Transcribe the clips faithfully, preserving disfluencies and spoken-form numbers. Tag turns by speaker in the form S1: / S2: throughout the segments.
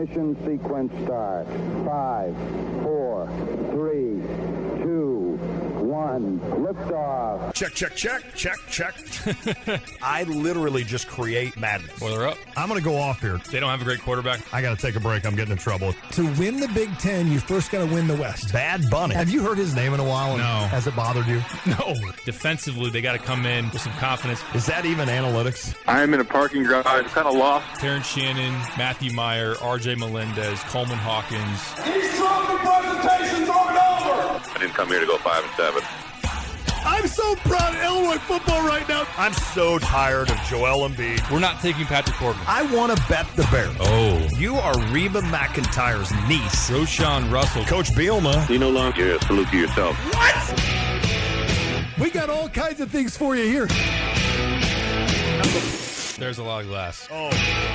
S1: Ignition sequence start. Five, four, three, two, one. Liftoff.
S2: Check, check, check, check, check. I literally just create madness.
S3: Well, they're up.
S2: I'm going to go off here.
S3: They don't have a great quarterback.
S2: I got to take a break. I'm getting in trouble.
S4: To win the Big Ten, you first got to win the West.
S2: Bad Bunny. Have you heard his name in a while?
S3: No.
S2: Has it bothered you?
S3: No. Defensively, they got to come in with some confidence.
S2: Is that even analytics?
S5: I'm in a parking garage, kind of lost.
S3: Terrence Shannon, Matthew Meyer, R J Melendez, Coleman Hawkins.
S6: These trophy presentations aren't over.
S5: I didn't come here to go five and seven.
S2: I'm so proud of Illinois football right now. I'm so tired of Joel Embiid.
S3: We're not taking Patrick Corbin.
S2: I want to bet the Bears.
S3: Oh.
S2: You are Reba McEntire's niece.
S3: Roshan Russell.
S2: Coach Bielema.
S5: You no longer yeah, salute to yourself.
S2: What? We got all kinds of things for you here.
S3: There's a lot of glass.
S2: Oh.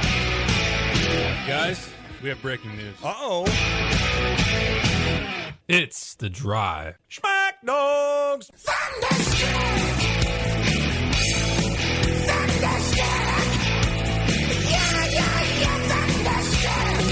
S3: Guys, we have breaking news.
S2: Uh-oh.
S3: It's The Drive.
S2: Smack dogs.
S6: Thunderstruck. Thunderstruck. Yeah, yeah, yeah, thunderstruck.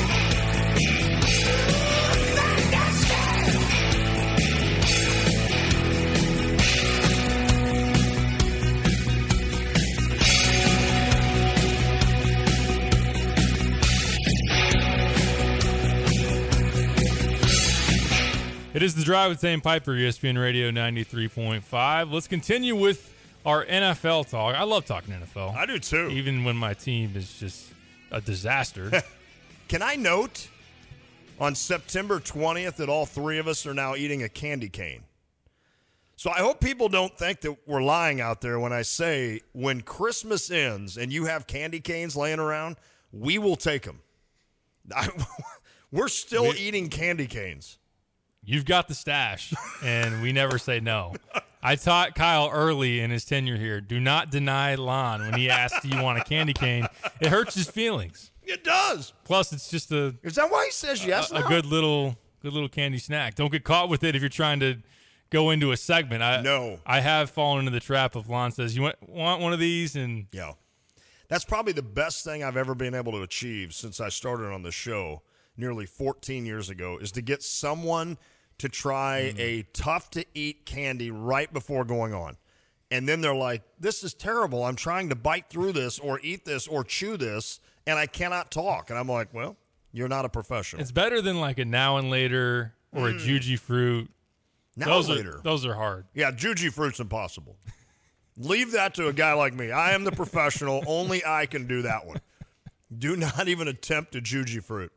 S3: It is The Drive with Zane Piper, E S P N Radio ninety-three point five. Let's continue with our N F L talk. I love talking N F L.
S2: I do too.
S3: Even when my team is just a disaster.
S2: Can I note on September twentieth that all three of us are now eating a candy cane? So I hope people don't think that we're lying out there when I say when Christmas ends and you have candy canes laying around, we will take them. I, we're still we, eating candy canes.
S3: You've got the stash, and we never say no. I taught Kyle early in his tenure here, do not deny Lon when he asks, do you want a candy cane? It hurts his feelings.
S2: It does.
S3: Plus, it's just a
S2: Is that why he says yes
S3: a,
S2: now?
S3: a good little good little candy snack. Don't get caught with it if you're trying to go into a segment. I,
S2: no.
S3: I have fallen into the trap of Lon says, you want, want one of these? And
S2: yeah. That's probably the best thing I've ever been able to achieve since I started on the show nearly fourteen years ago is to get someone to try mm. a tough-to-eat candy right before going on. And then they're like, this is terrible. I'm trying to bite through this or eat this or chew this, and I cannot talk. And I'm like, well, you're not a professional.
S3: It's better than like a Now and Later or mm. a Juji Fruit.
S2: Now
S3: those
S2: and Later.
S3: Are, those are hard.
S2: Yeah, Juji Fruit's impossible. Leave that to a guy like me. I am the professional. Only I can do that one. Do not even attempt a Juji Fruit.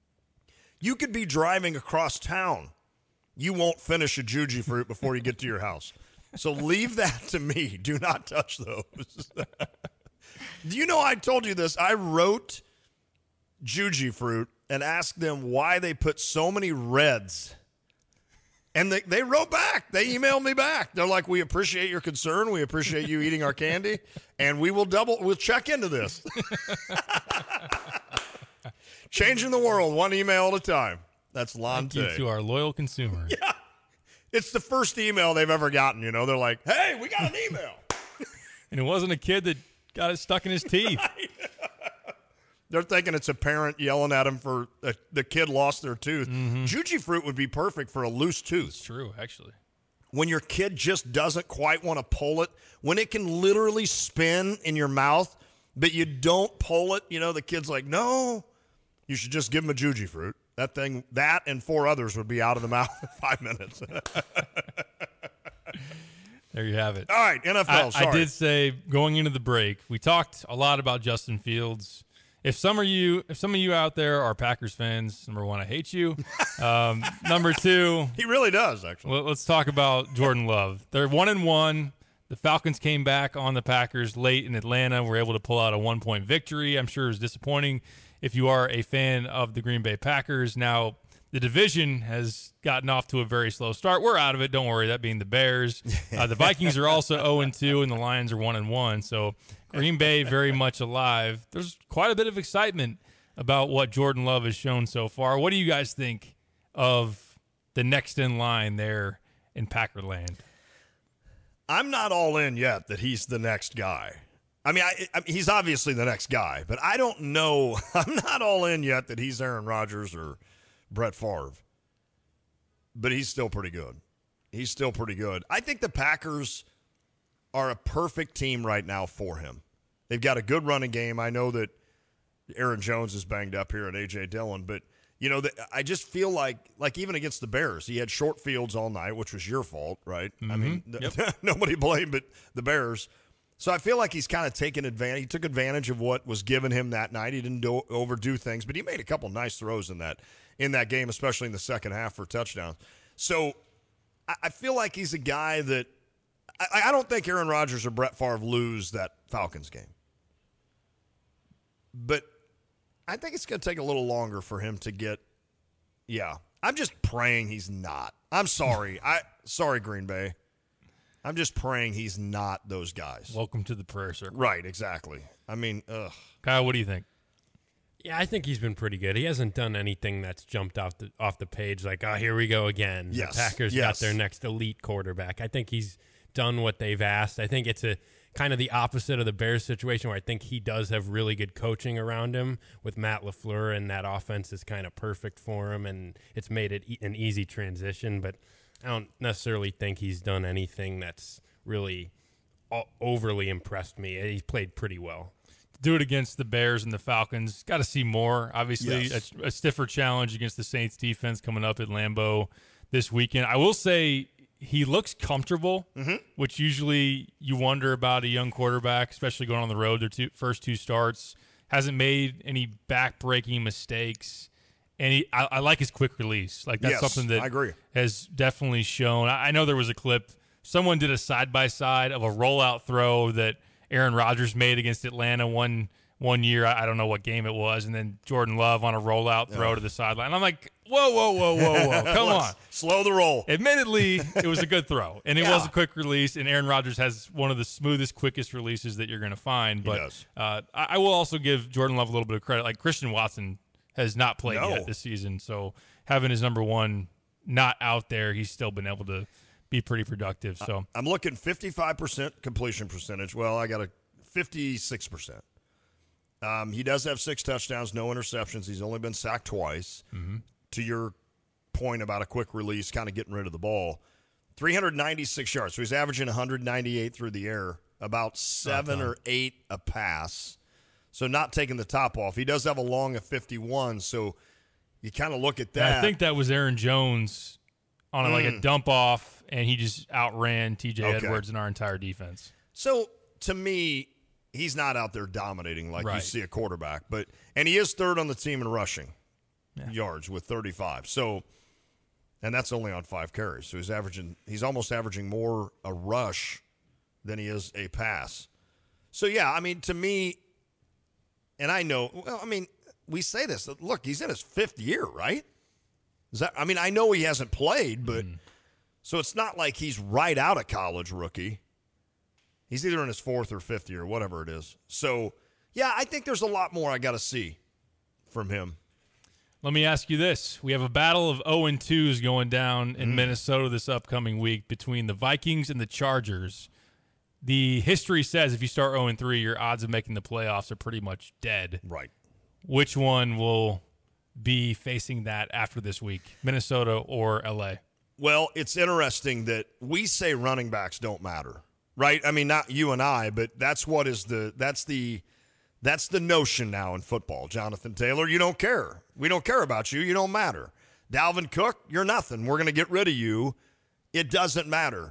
S2: You could be driving across town. You won't finish a Juji Fruit before you get to your house. So leave that to me. Do not touch those. Do you know I told you this? I wrote Juji Fruit and asked them why they put so many reds. And they, they wrote back. They emailed me back. They're like, we appreciate your concern. We appreciate you eating our candy. And we will double, we'll check into this. Changing the world one email at a time. That's Lante.
S3: Thank you to our loyal consumer.
S2: Yeah. It's the first email they've ever gotten, you know. They're like, hey, we got an email.
S3: And it wasn't a kid that got it stuck in his teeth.
S2: They're thinking it's a parent yelling at him for uh, the kid lost their tooth.
S3: Mm-hmm.
S2: Juji Fruit would be perfect for a loose tooth.
S3: It's true, actually.
S2: When your kid just doesn't quite want to pull it, when it can literally spin in your mouth, but you don't pull it, you know, the kid's like, no, you should just give him a Juji Fruit. That thing, that and four others would be out of the mouth in five minutes.
S3: There you have it.
S2: All right, N F L,
S3: I,
S2: sorry.
S3: I did say, going into the break, we talked a lot about Justin Fields. If some of you, if some of you out there are Packers fans, number one, I hate you. Um, number two,
S2: he really does. Actually,
S3: let, let's talk about Jordan Love. They're one and one. The Falcons came back on the Packers late in Atlanta. Were able to pull out a one-point victory. I'm sure it was disappointing if you are a fan of the Green Bay Packers. Now, the division has gotten off to a very slow start. We're out of it. Don't worry, that being the Bears. Uh, the Vikings are also oh and two, and the Lions are one and one. So Green Bay very much alive. There's quite a bit of excitement about what Jordan Love has shown so far. What do you guys think of the next in line there in Packerland?
S2: I'm not all in yet that he's the next guy. I mean, I, I, he's obviously the next guy, but I don't know. I'm not all in yet that he's Aaron Rodgers or Brett Favre. But he's still pretty good. He's still pretty good. I think the Packers are a perfect team right now for him. They've got a good running game. I know that Aaron Jones is banged up here at A J Dillon, but you know, the, I just feel like, like even against the Bears, he had short fields all night, which was your fault, right? Mm-hmm. I mean, yep. Nobody blamed but the Bears. So I feel like he's kind of taken advantage. He took advantage of what was given him that night. He didn't do, overdo things, but he made a couple nice throws in that in that game, especially in the second half for touchdowns. So I, I feel like he's a guy that I, I don't think Aaron Rodgers or Brett Favre lose that Falcons game. But I think it's going to take a little longer for him to get, yeah. I'm just praying he's not. I'm sorry. I sorry, Green Bay. I'm just praying he's not those guys.
S3: Welcome to the prayer circle.
S2: Right, exactly. I mean, ugh.
S3: Kyle, what do you think?
S7: Yeah, I think he's been pretty good. He hasn't done anything that's jumped off the off the page like, oh, here we go again.
S2: Yes.
S7: The Packers
S2: yes.
S7: got their next elite quarterback. I think he's done what they've asked. I think it's a kind of the opposite of the Bears situation where I think he does have really good coaching around him with Matt LaFleur, and that offense is kind of perfect for him, and it's made it an easy transition. But I don't necessarily think he's done anything that's really overly impressed me. He's played pretty well.
S3: Do it against the Bears and the Falcons. Got to see more. Obviously,
S2: yes.
S3: a, a stiffer challenge against the Saints defense coming up at Lambeau this weekend. I will say he looks comfortable, mm-hmm. which usually you wonder about a young quarterback, especially going on the road. Their two, first two starts. Hasn't made any back-breaking mistakes. And he, I, I like his quick release. Like that's
S2: yes,
S3: something that
S2: I agree.
S3: has definitely shown. I, I know there was a clip. Someone did a side-by-side of a rollout throw that Aaron Rodgers made against Atlanta one one year. I, I don't know what game it was. And then Jordan Love on a rollout throw
S2: yeah.
S3: to the sideline. I'm like, whoa, whoa, whoa, whoa, whoa. Come on.
S2: Slow the roll.
S3: Admittedly, it was a good throw. And it
S2: yeah.
S3: was a quick release. And Aaron Rodgers has one of the smoothest, quickest releases that you're going to find. But
S2: he does.
S3: Uh, I, I will also give Jordan Love a little bit of credit. Like Christian Watson has not played
S2: no.
S3: yet this season. So having his number one not out there, he's still been able to be pretty productive. So
S2: I'm looking fifty-five percent completion percentage. Well, I got a fifty-six percent. Um, he does have six touchdowns, no interceptions. He's only been sacked twice. Mm-hmm. To your point about a quick release, kind of getting rid of the ball. three hundred ninety-six yards. So he's averaging one ninety-eight through the air, about seven or eight a pass. So not taking the top off. He does have a long of fifty-one, so you kind of look at that.
S3: And I think that was Aaron Jones on a,
S2: mm.
S3: like a dump off, and he just outran T J
S2: okay.
S3: Edwards and our entire defense.
S2: So to me, he's not out there dominating like
S3: right.
S2: you see a quarterback, but and he is third on the team in rushing
S3: yeah.
S2: yards with thirty-five. So, and that's only on five carries. So he's averaging, he's almost averaging more a rush than he is a pass. So yeah, I mean, to me, and I know, well, I mean, we say this. Look, he's in his fifth year, right? Is that? I mean, I know he hasn't played, but mm. so it's not like he's right out of college rookie. He's either in his fourth or fifth year, whatever it is. So, yeah, I think there's a lot more I got to see from him.
S3: Let me ask you this. We have a battle of oh and twos going down in mm. Minnesota this upcoming week between the Vikings and the Chargers. The history says if you start oh and three, your odds of making the playoffs are pretty much dead.
S2: Right.
S3: Which one will be facing that after this week, Minnesota or L A?
S2: Well, it's interesting that we say running backs don't matter. Right? I mean, not you and I, but that's what is the that's the that's the notion now in football. Jonathan Taylor, you don't care. We don't care about you. You don't matter. Dalvin Cook, you're nothing. We're going to get rid of you. It doesn't matter.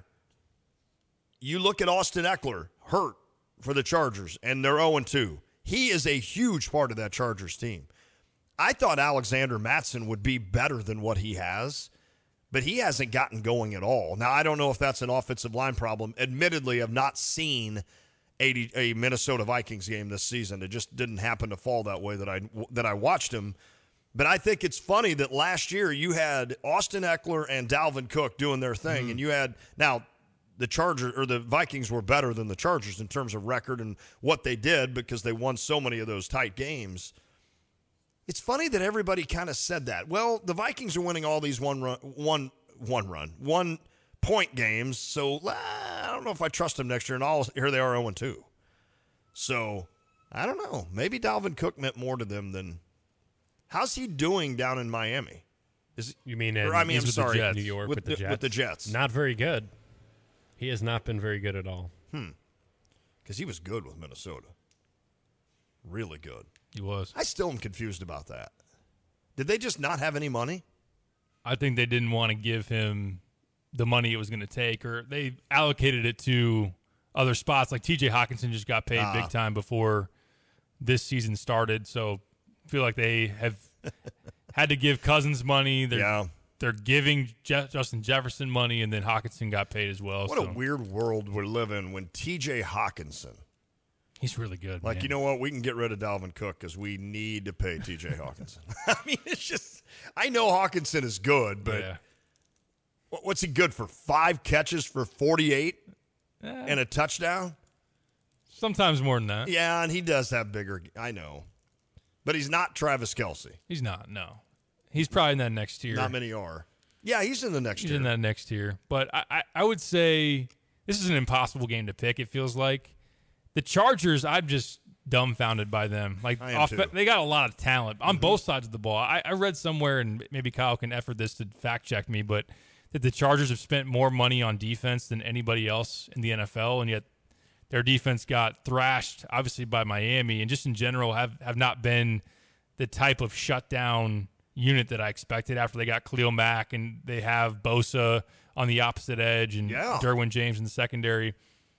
S2: You look at Austin Eckler, hurt for the Chargers, and they're oh and two. He is a huge part of that Chargers team. I thought Alexander Mattison would be better than what he has. But he hasn't gotten going at all. Now, I don't know if that's an offensive line problem. Admittedly, I've not seen a, a Minnesota Vikings game this season. It just didn't happen to fall that way that I that I watched him. But I think it's funny that last year you had Austin Eckler and Dalvin Cook doing their thing, mm-hmm. and you had now the Chargers or the Vikings were better than the Chargers in terms of record and what they did because they won so many of those tight games. It's funny that everybody kind of said that. Well, the Vikings are winning all these one run, one, one run, one point games. So uh, I don't know if I trust them next year. And all here they are oh and two. So, I don't know. Maybe Dalvin Cook meant more to them than – how's he doing down in Miami? Is
S7: You mean
S2: or,
S7: in,
S2: I mean,
S7: he's
S2: I'm
S7: with
S2: sorry,
S7: the Jets, New York
S2: with
S7: with the,
S2: the-
S7: Jets?
S2: with the Jets.
S7: Not very good. He has not been very good at all.
S2: Hmm. Because he was good with Minnesota. Really good.
S3: He was.
S2: I still am confused about that. Did they just not have any money?
S3: I think they didn't want to give him the money it was going to take, or they allocated it to other spots. Like T J Hawkinson just got paid
S2: Ah.
S3: big time before this season started, so I feel like they have had to give Cousins money. They're,
S2: Yeah.
S3: they're giving Je- Justin Jefferson money, and then Hawkinson got paid as well.
S2: What
S3: so
S2: a weird world we live in when T J Hawkinson,
S3: he's really good.
S2: like,
S3: man.
S2: you know what? We can get rid of Dalvin Cook because we need to pay T J Hawkinson. I mean, it's just, I know Hawkinson is good, but
S3: yeah.
S2: what- what's he good for? Five catches for forty-eight
S3: Eh,
S2: and a touchdown?
S3: sometimes more than that.
S2: Yeah, and he does have bigger, I know. But he's not Travis Kelce.
S3: He's not. No, he's probably in that next tier.
S2: Not many are. Yeah, he's in the next
S3: He's
S2: tier.
S3: in that next tier. But I, I, I would say this is an impossible game to pick, it feels like. The Chargers, I'm just dumbfounded by them. Like
S2: I am
S3: off-
S2: too.
S3: they got a lot of talent on
S2: Mhm.
S3: both sides of the ball. I, I read somewhere, and maybe Kyle can effort this to fact check me, but that the Chargers have spent more money on defense than anybody else in the N F L, and yet their defense got thrashed, obviously, by Miami, and just in general have, have not been the type of shutdown unit that I expected after they got Khalil Mack and they have Bosa on the opposite edge and
S2: Yeah.
S3: Derwin James in the secondary.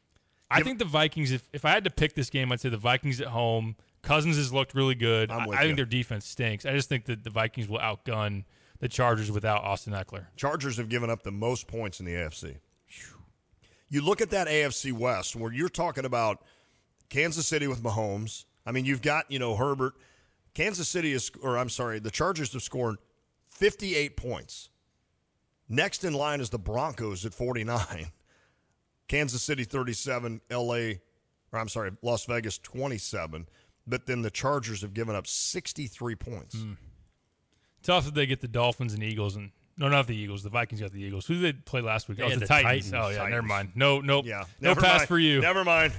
S3: I
S2: Give-
S3: think the Vikings, if, if I had to pick this game, I'd say the Vikings at home. Cousins has looked really good.
S2: I'm
S3: I,
S2: with
S3: I
S2: you.
S3: think their defense stinks. I just think that the Vikings will outgun the Chargers without Austin Eckler.
S2: Chargers have given up the most points in the A F C. You look at that A F C West where you're talking about Kansas City with Mahomes. I mean, you've got, you know, Herbert. Kansas City is, or I'm sorry, the Chargers have scored fifty-eight points. Next in line is the Broncos at forty-nine. Kansas City thirty-seven, L A, or I'm sorry, Las Vegas twenty-seven. But then the Chargers have given up sixty-three points.
S3: Mm. Tough that they get the Dolphins and Eagles, and no, not the Eagles. The Vikings got the Eagles. Who did they play last week?
S7: They
S3: Oh,
S7: had
S3: the,
S7: the
S3: Titans.
S7: Titans.
S3: Oh yeah,
S2: Titans.
S3: never mind. No, nope.
S2: Yeah.
S3: no
S2: never
S3: pass
S2: mind.
S3: for you.
S2: Never mind.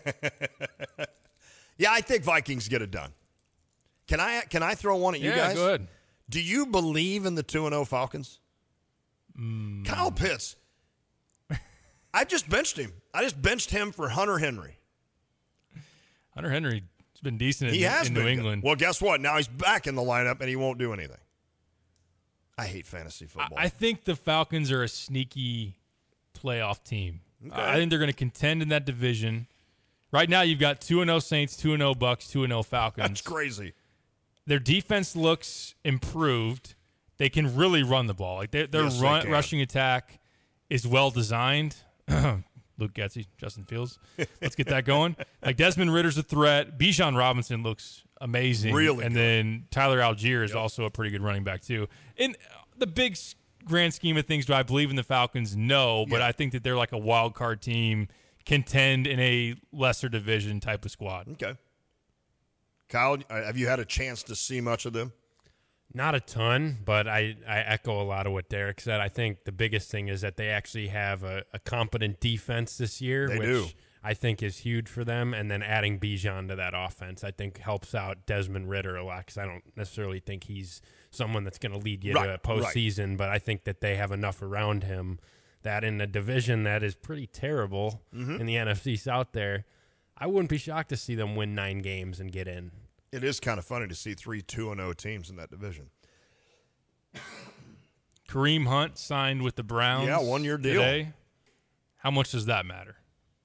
S2: Yeah, I think Vikings get it done. Can I can I throw one at you
S3: yeah,
S2: guys?
S3: go ahead.
S2: Do you believe in the two and oh Falcons?
S3: Mm.
S2: Kyle Pitts. I just benched him. I just benched him for Hunter Henry.
S3: Hunter Henry's been decent in,
S2: He has
S3: in
S2: been
S3: New
S2: good.
S3: England.
S2: Well, guess what? Now he's back in the lineup and he won't do anything. I hate fantasy football.
S3: I, I think the Falcons are a sneaky playoff team.
S2: Okay.
S3: I think they're going to contend in that division. Right now, you've got two and oh Saints, two and oh Bucks, two and oh Falcons.
S2: That's crazy.
S3: Their defense looks improved. They can really run the ball. Like their, their
S2: Yes, they
S3: run,
S2: can.
S3: rushing attack is well designed. Luke Getsy, Justin Fields. Let's get that going. Like Desmond Ritter's a threat. Bijan Robinson looks amazing.
S2: Really
S3: And
S2: good.
S3: then Tyler Algier is
S2: Yep.
S3: also a pretty good running back too. In the big s- grand scheme of things, do I believe in the Falcons? No, but
S2: Yeah.
S3: I think that they're like a wild card team, contend in a lesser division type of squad.
S2: Okay. Kyle, uh, have you had a chance to see much of them?
S7: Not a ton, but I, I echo a lot of what Derek said. I think the biggest thing is that they actually have a, a competent defense this year,
S2: They
S7: which
S2: do.
S7: I think is huge for them. And then adding Bijan to that offense, I think helps out Desmond Ritter a lot because I don't necessarily think he's someone that's going to lead you
S2: Right,
S7: to a postseason, but I think that they have enough around him that in a division that is pretty terrible
S2: Mhm.
S7: in the N F C South there, I wouldn't be shocked to see them win nine games and get in.
S2: It is kind of funny to see three two and oh teams in that division.
S3: Kareem Hunt signed with the Browns.
S2: Yeah, one-year deal.
S3: Today. How much does that matter?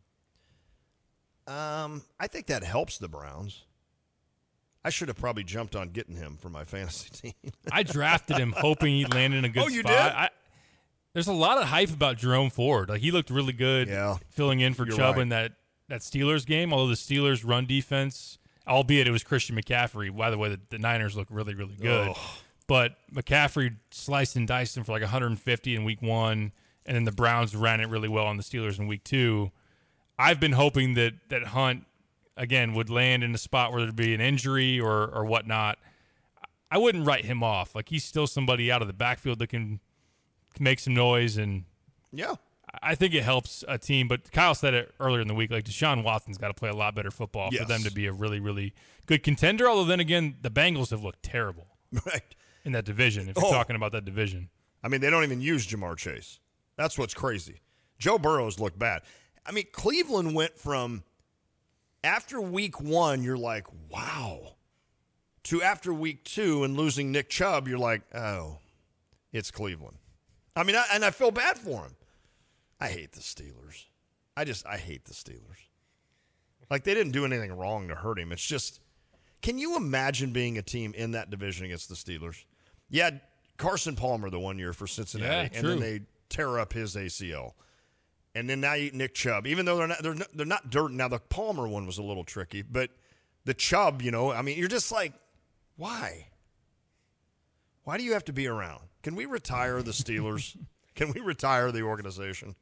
S2: Um, I think that helps the Browns. I should have probably jumped on getting him for my fantasy team.
S3: I drafted him hoping he'd land in a good
S2: Oh, you
S3: spot.
S2: did?
S3: I, there's a lot of hype about Jerome Ford. Like he looked really good
S2: Yeah.
S3: filling in for
S2: You're
S3: Chubb
S2: right.
S3: in that, that Steelers game, although the Steelers run defense, albeit it was Christian McCaffrey. By the way, the, the Niners look really, really good.
S2: Ugh.
S3: But McCaffrey sliced and diced him for like one hundred fifty in week one, and then the Browns ran it really well on the Steelers in week two. I've been hoping that that Hunt, again, would land in a spot where there'd be an injury or or whatnot. I wouldn't write him off. Like he's still somebody out of the backfield that can, can make some noise, and
S2: Yeah.
S3: I think it helps a team, but Kyle said it earlier in the week, like Deshaun Watson's got to play a lot better football
S2: Yes.
S3: for them to be a really, really good contender. Although then again, the Bengals have looked terrible
S2: Right.
S3: in that division, if you're
S2: Oh.
S3: talking about that division.
S2: I mean, they don't even use Jamar Chase. That's what's crazy. Joe Burrow's looked bad. I mean, Cleveland went from after week one, you're like, wow, to after week two and losing Nick Chubb, you're like, oh, it's Cleveland. I mean, I, and I feel bad for him. I hate the Steelers. I just, I hate the Steelers. Like, they didn't do anything wrong to hurt him. It's just, can you imagine being a team in that division against the Steelers? Yeah, Carson Palmer the one year for Cincinnati,
S3: Yeah,
S2: and
S3: true.
S2: then they tear up his A C L. And then now you eat Nick Chubb, even though they're not, they're not, they're not dirt. Now, the Palmer one was a little tricky, but the Chubb, you know, I mean, you're just like, why? Why do you have to be around? Can we retire the Steelers? Can we retire the organization?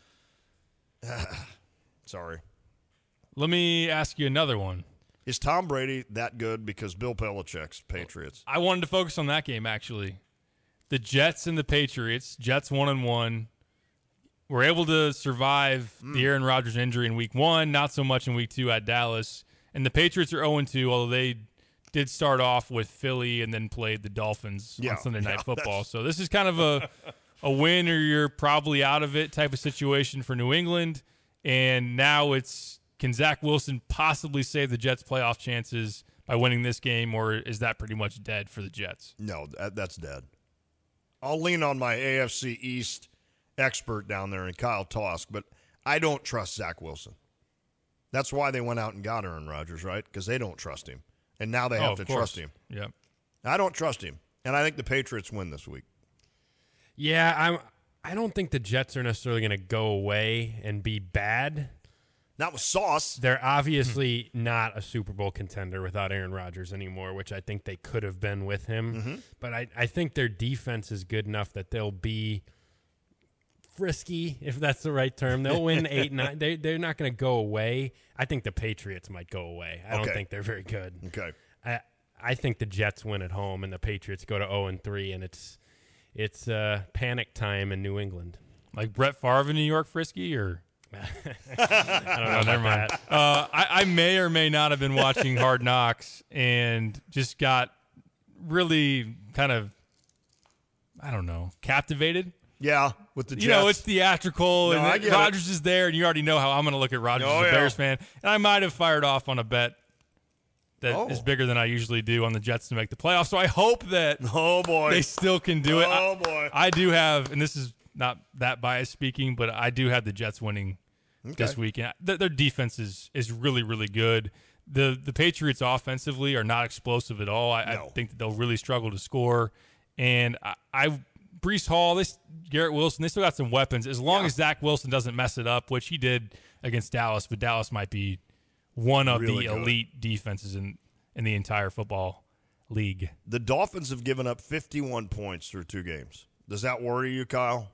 S2: Sorry.
S3: Let me ask you another one.
S2: Is Tom Brady that good because Bill Belichick's Patriots?
S3: I wanted to focus on that game, actually. The Jets and the Patriots. Jets one and one. Were able to survive
S2: Mm.
S3: the Aaron Rodgers injury in week one, not so much in week two at Dallas. And the Patriots are oh and two, although they did start off with Philly and then played the Dolphins
S2: Yeah,
S3: on Sunday Night
S2: yeah,
S3: Football.
S2: that's-
S3: So this is kind of a, a win or you're probably out of it type of situation for New England. And now it's, can Zach Wilson possibly save the Jets' playoff chances by winning this game, or is that pretty much dead for the Jets?
S2: No, that, that's dead. I'll lean on my A F C East expert down there in Kyle Tosk, but I don't trust Zach Wilson. That's why they went out and got Aaron Rodgers, right? Because they don't trust him. And now they
S3: Oh,
S2: have
S3: of
S2: to
S3: course.
S2: trust him.
S3: Yep.
S2: I don't trust him. And I think the Patriots win this week.
S7: Yeah, I'm. I don't think the Jets are necessarily going to go away and be bad.
S2: Not with Sauce.
S7: They're obviously not a Super Bowl contender without Aaron Rodgers anymore, which I think they could have been with him.
S2: Mm-hmm.
S7: But I, I think their defense is good enough that they'll be frisky, if that's the right term. They'll win eight, nine. They, they're not going to go away. I think the Patriots might go away. I don't
S2: Okay.
S7: think they're very good.
S2: Okay.
S7: I I think the Jets win at home and the Patriots go to oh and three, and it's it's uh, panic time in New England.
S3: Like Brett Favre in New York frisky, or
S7: I don't know.
S3: Oh, never mind. Uh, I, I may or may not have been watching Hard Knocks and just got really kind of, I don't know, captivated.
S2: Yeah, with the Jets.
S3: You know, it's theatrical,
S2: No, I
S3: and
S2: get
S3: Rodgers is there, and you already know how I'm going to look at Rodgers
S2: Oh,
S3: as a
S2: yeah.
S3: Bears fan. And I might have fired off on a bet that
S2: Oh.
S3: is bigger than I usually do on the Jets to make the playoffs. So I hope that
S2: Oh, boy.
S3: they still can do it.
S2: Oh,
S3: I-
S2: boy.
S3: I do have, and this is not that biased speaking, but I do have the Jets winning this
S2: Okay.
S3: weekend. Their, their defense is is really, really good. The the Patriots offensively are not explosive at all. I,
S2: No.
S3: I think that they'll really struggle to score. And I, I Brees Hall, this Garrett Wilson, they still got some weapons. As long
S2: Yeah.
S3: as Zach Wilson doesn't mess it up, which he did against Dallas, but Dallas might be one of
S2: Really
S3: the
S2: good.
S3: elite defenses in, in the entire football league.
S2: The Dolphins have given up fifty-one points through two games. Does that worry you, Kyle?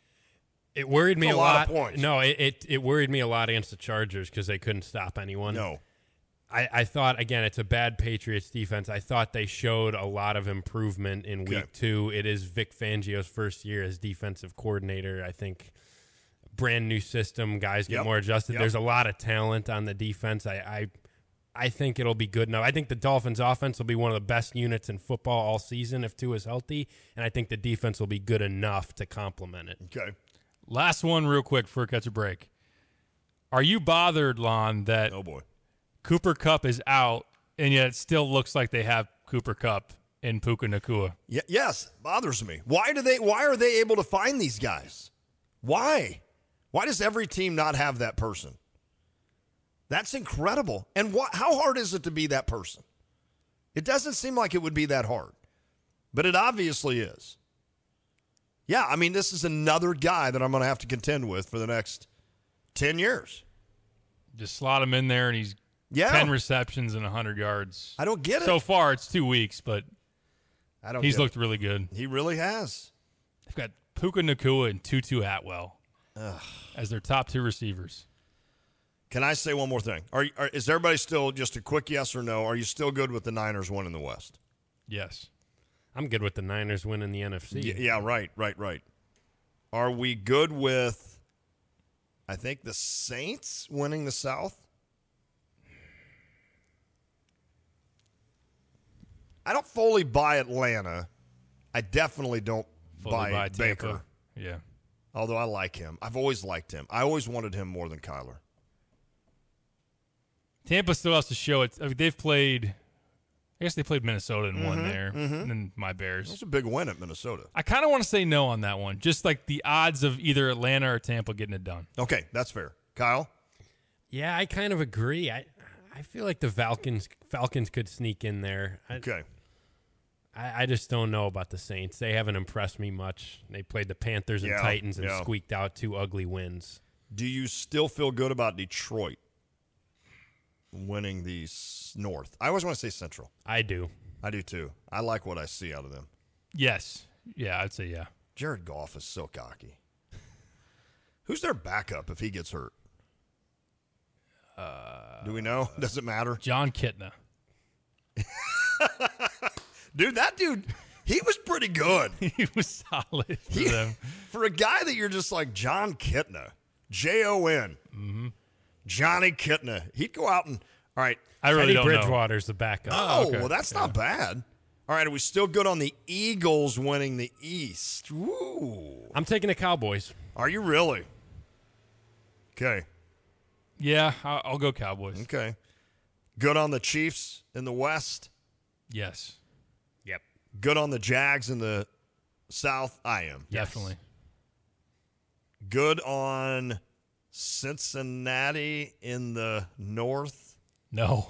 S7: It worried me
S2: It's
S7: a,
S2: a lot
S7: lot.
S2: of points.
S7: No, it, it it worried me a lot against the Chargers because they couldn't stop anyone.
S2: No.
S7: I, I thought, again, it's a bad Patriots defense. I thought they showed a lot of improvement in week
S2: Okay.
S7: two. It is Vic Fangio's first year as defensive coordinator. I think brand new system, guys get
S2: Yep.
S7: more adjusted.
S2: Yep.
S7: There's a lot of talent on the defense. I, I I think it'll be good enough. I think the Dolphins offense will be one of the best units in football all season if Tua is healthy, and I think the defense will be good enough to complement it.
S2: Okay.
S3: Last one, real quick, before we catch a break. Are you bothered, Lon, that
S2: Oh, boy.
S3: Cooper Kupp is out, and yet it still looks like they have Cooper Kupp in Puka Nakua?
S2: Y- yes, bothers me. Why do they? Why are they able to find these guys? Why? Why does every team not have that person? That's incredible. And what? How hard is it to be that person? It doesn't seem like it would be that hard, but it obviously is. Yeah, I mean, this is another guy that I'm going to have to contend with for the next ten years.
S3: Just slot him in there, and he's
S2: Yeah,
S3: ten receptions and one hundred yards.
S2: I don't get it.
S3: So far, it's two weeks, but
S2: I don't.
S3: he's
S2: get
S3: looked really good.
S2: It. He really has.
S3: They've got Puka Nakua and Tutu Atwell as their top two receivers.
S2: Can I say one more thing? Are, are is everybody still just a quick yes or no? Are you still good with the Niners winning the West?
S3: Yes.
S7: I'm good with the Niners winning the N F C.
S2: Y- yeah, right, right, right. Are we good with I think the Saints winning the South. I don't fully buy Atlanta. I definitely don't
S3: Fully
S2: buy,
S3: buy Tampa.
S2: Baker.
S3: Yeah.
S2: Although I like him. I've always liked him. I always wanted him more than Kyler.
S3: Tampa still has to show it. I mean, they've played – I guess they played Minnesota and won
S2: Mhm,
S3: there,
S2: mhm.
S3: and then my Bears.
S2: That's a big win at Minnesota.
S3: I kind of want to say no on that one. Just like the odds of either Atlanta or Tampa getting it done.
S2: Okay, that's fair. Kyle?
S7: Yeah, I kind of agree. I I feel like the Falcons Falcons could sneak in there. I,
S2: Okay.
S7: I, I just don't know about the Saints. They haven't impressed me much. They played the Panthers and
S2: Yeah,
S7: Titans and
S2: yeah.
S7: squeaked out two ugly wins.
S2: Do you still feel good about Detroit winning the s- North? I always want to say Central.
S7: I do.
S2: I do too. I like what I see out of them.
S3: Yes. Yeah, I'd say yeah.
S2: Jared Goff is so cocky. Who's their backup if he gets hurt? Uh, Do we know? Does it matter?
S3: John Kitna.
S2: Dude, that dude, he was pretty good.
S3: He was solid for
S2: He-
S3: them.
S2: For a guy that you're just like John Kitna, J O N,
S3: Mm-hmm.
S2: Johnny Kitna, he'd go out and, all right.
S3: I really
S7: Teddy
S3: don't know.
S7: Bridgewater's the backup.
S2: Oh,
S3: okay.
S2: well, that's not bad. All right, are we still good on the Eagles winning the East? Ooh.
S7: I'm taking the Cowboys.
S2: Are you really? Okay.
S3: Yeah, I- I'll go Cowboys.
S2: Okay. Good on the Chiefs in the West.
S3: Yes,
S7: Yep.
S2: Good on the Jags in the South. I am.
S3: definitely.
S2: Good on Cincinnati in the North.
S3: No.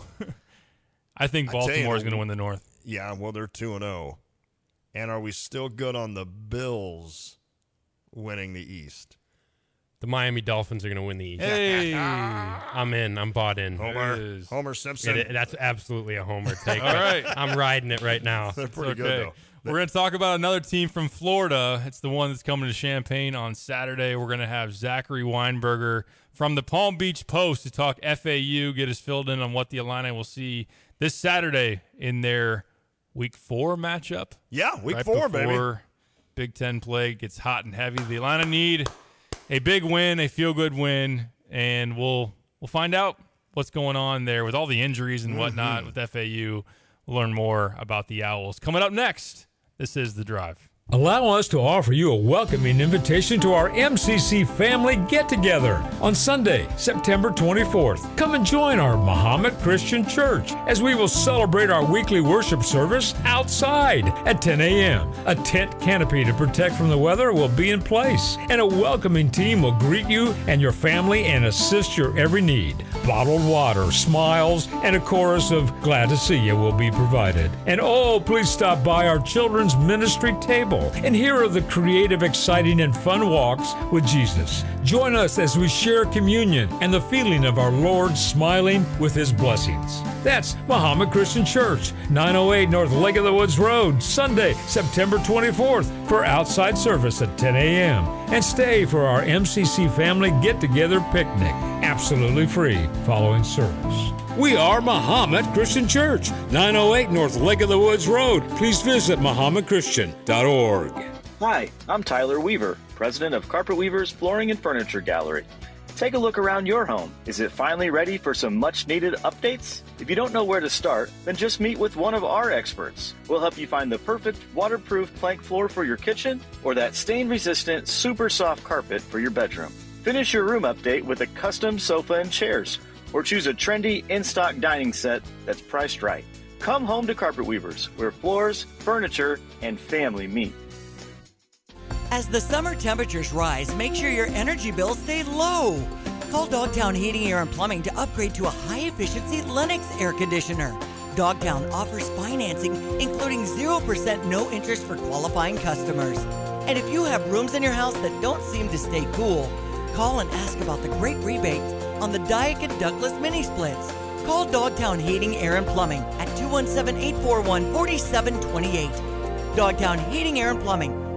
S3: I think
S2: I tell you,
S3: Baltimore is going to win the North.
S2: Yeah, well, they're two and oh. And are we still good on the Bills winning the East?
S7: The Miami Dolphins are going to win the East.
S3: Hey.
S7: I'm in. I'm bought in.
S2: Homer,
S3: is.
S2: Homer Simpson.
S7: It- that's absolutely a homer take.
S3: All right.
S7: I'm riding it right now.
S2: They're pretty
S3: Okay.
S2: good, though.
S3: We're going to talk about another team from Florida. It's the one that's coming to Champaign on Saturday. We're going to have Zachary Weinberger from the Palm Beach Post to talk F A U, get us filled in on what the Illini will see this Saturday in their Week Four matchup.
S2: Yeah, week
S3: right
S2: four,
S3: before
S2: baby.
S3: Big Ten play gets hot and heavy. The Illini need a big win, a feel-good win, and we'll we'll find out what's going on there with all the injuries and whatnot
S2: Mm-hmm.
S3: with F A U. We'll learn more about the Owls. Coming up next, this is The Drive.
S8: Allow us to offer you a welcoming invitation to our M C C family get-together on Sunday, September twenty-fourth. Come and join our Muhammad Christian Church as we will celebrate our weekly worship service outside at ten a.m. A tent canopy to protect from the weather will be in place, and a welcoming team will greet you and your family and assist your every need. Bottled water, smiles, and a chorus of "Glad to see you" will be provided. And oh, please stop by our children's ministry table and hear of the creative, exciting, and fun walks with Jesus. Join us as we share communion and the feeling of our Lord smiling with his blessings. That's Muhammad Christian Church, nine oh eight North Lake of the Woods Road, Sunday, September twenty-fourth for outside service at ten a.m. And stay for our M C C family get-together picnic, absolutely free following service. We are Muhammad Christian Church, nine oh eight North Lake of the Woods Road. Please visit muhammad christian dot org.
S9: Hi, I'm Tyler Weaver, president of Carpet Weavers Flooring and Furniture Gallery. Take a look around your home. Is it finally ready for some much-needed updates? If you don't know where to start, then just meet with one of our experts. We'll help you find the perfect waterproof plank floor for your kitchen or that stain-resistant, super soft carpet for your bedroom. Finish your room update with a custom sofa and chairs, or choose a trendy in-stock dining set that's priced right. Come home to Carpet Weavers, where floors, furniture, and family meet.
S10: As the summer temperatures rise, make sure your energy bills stay low. Call Dogtown Heating, Air, and Plumbing to upgrade to a high-efficiency Lennox air conditioner. Dogtown offers financing, including zero percent no interest for qualifying customers. And if you have rooms in your house that don't seem to stay cool, call and ask about the great rebates on the Daikin Douglas mini splits. Call Dogtown Heating, Air, and Plumbing at two one seven, eight four one, four seven two eight. Dogtown Heating, Air, and Plumbing,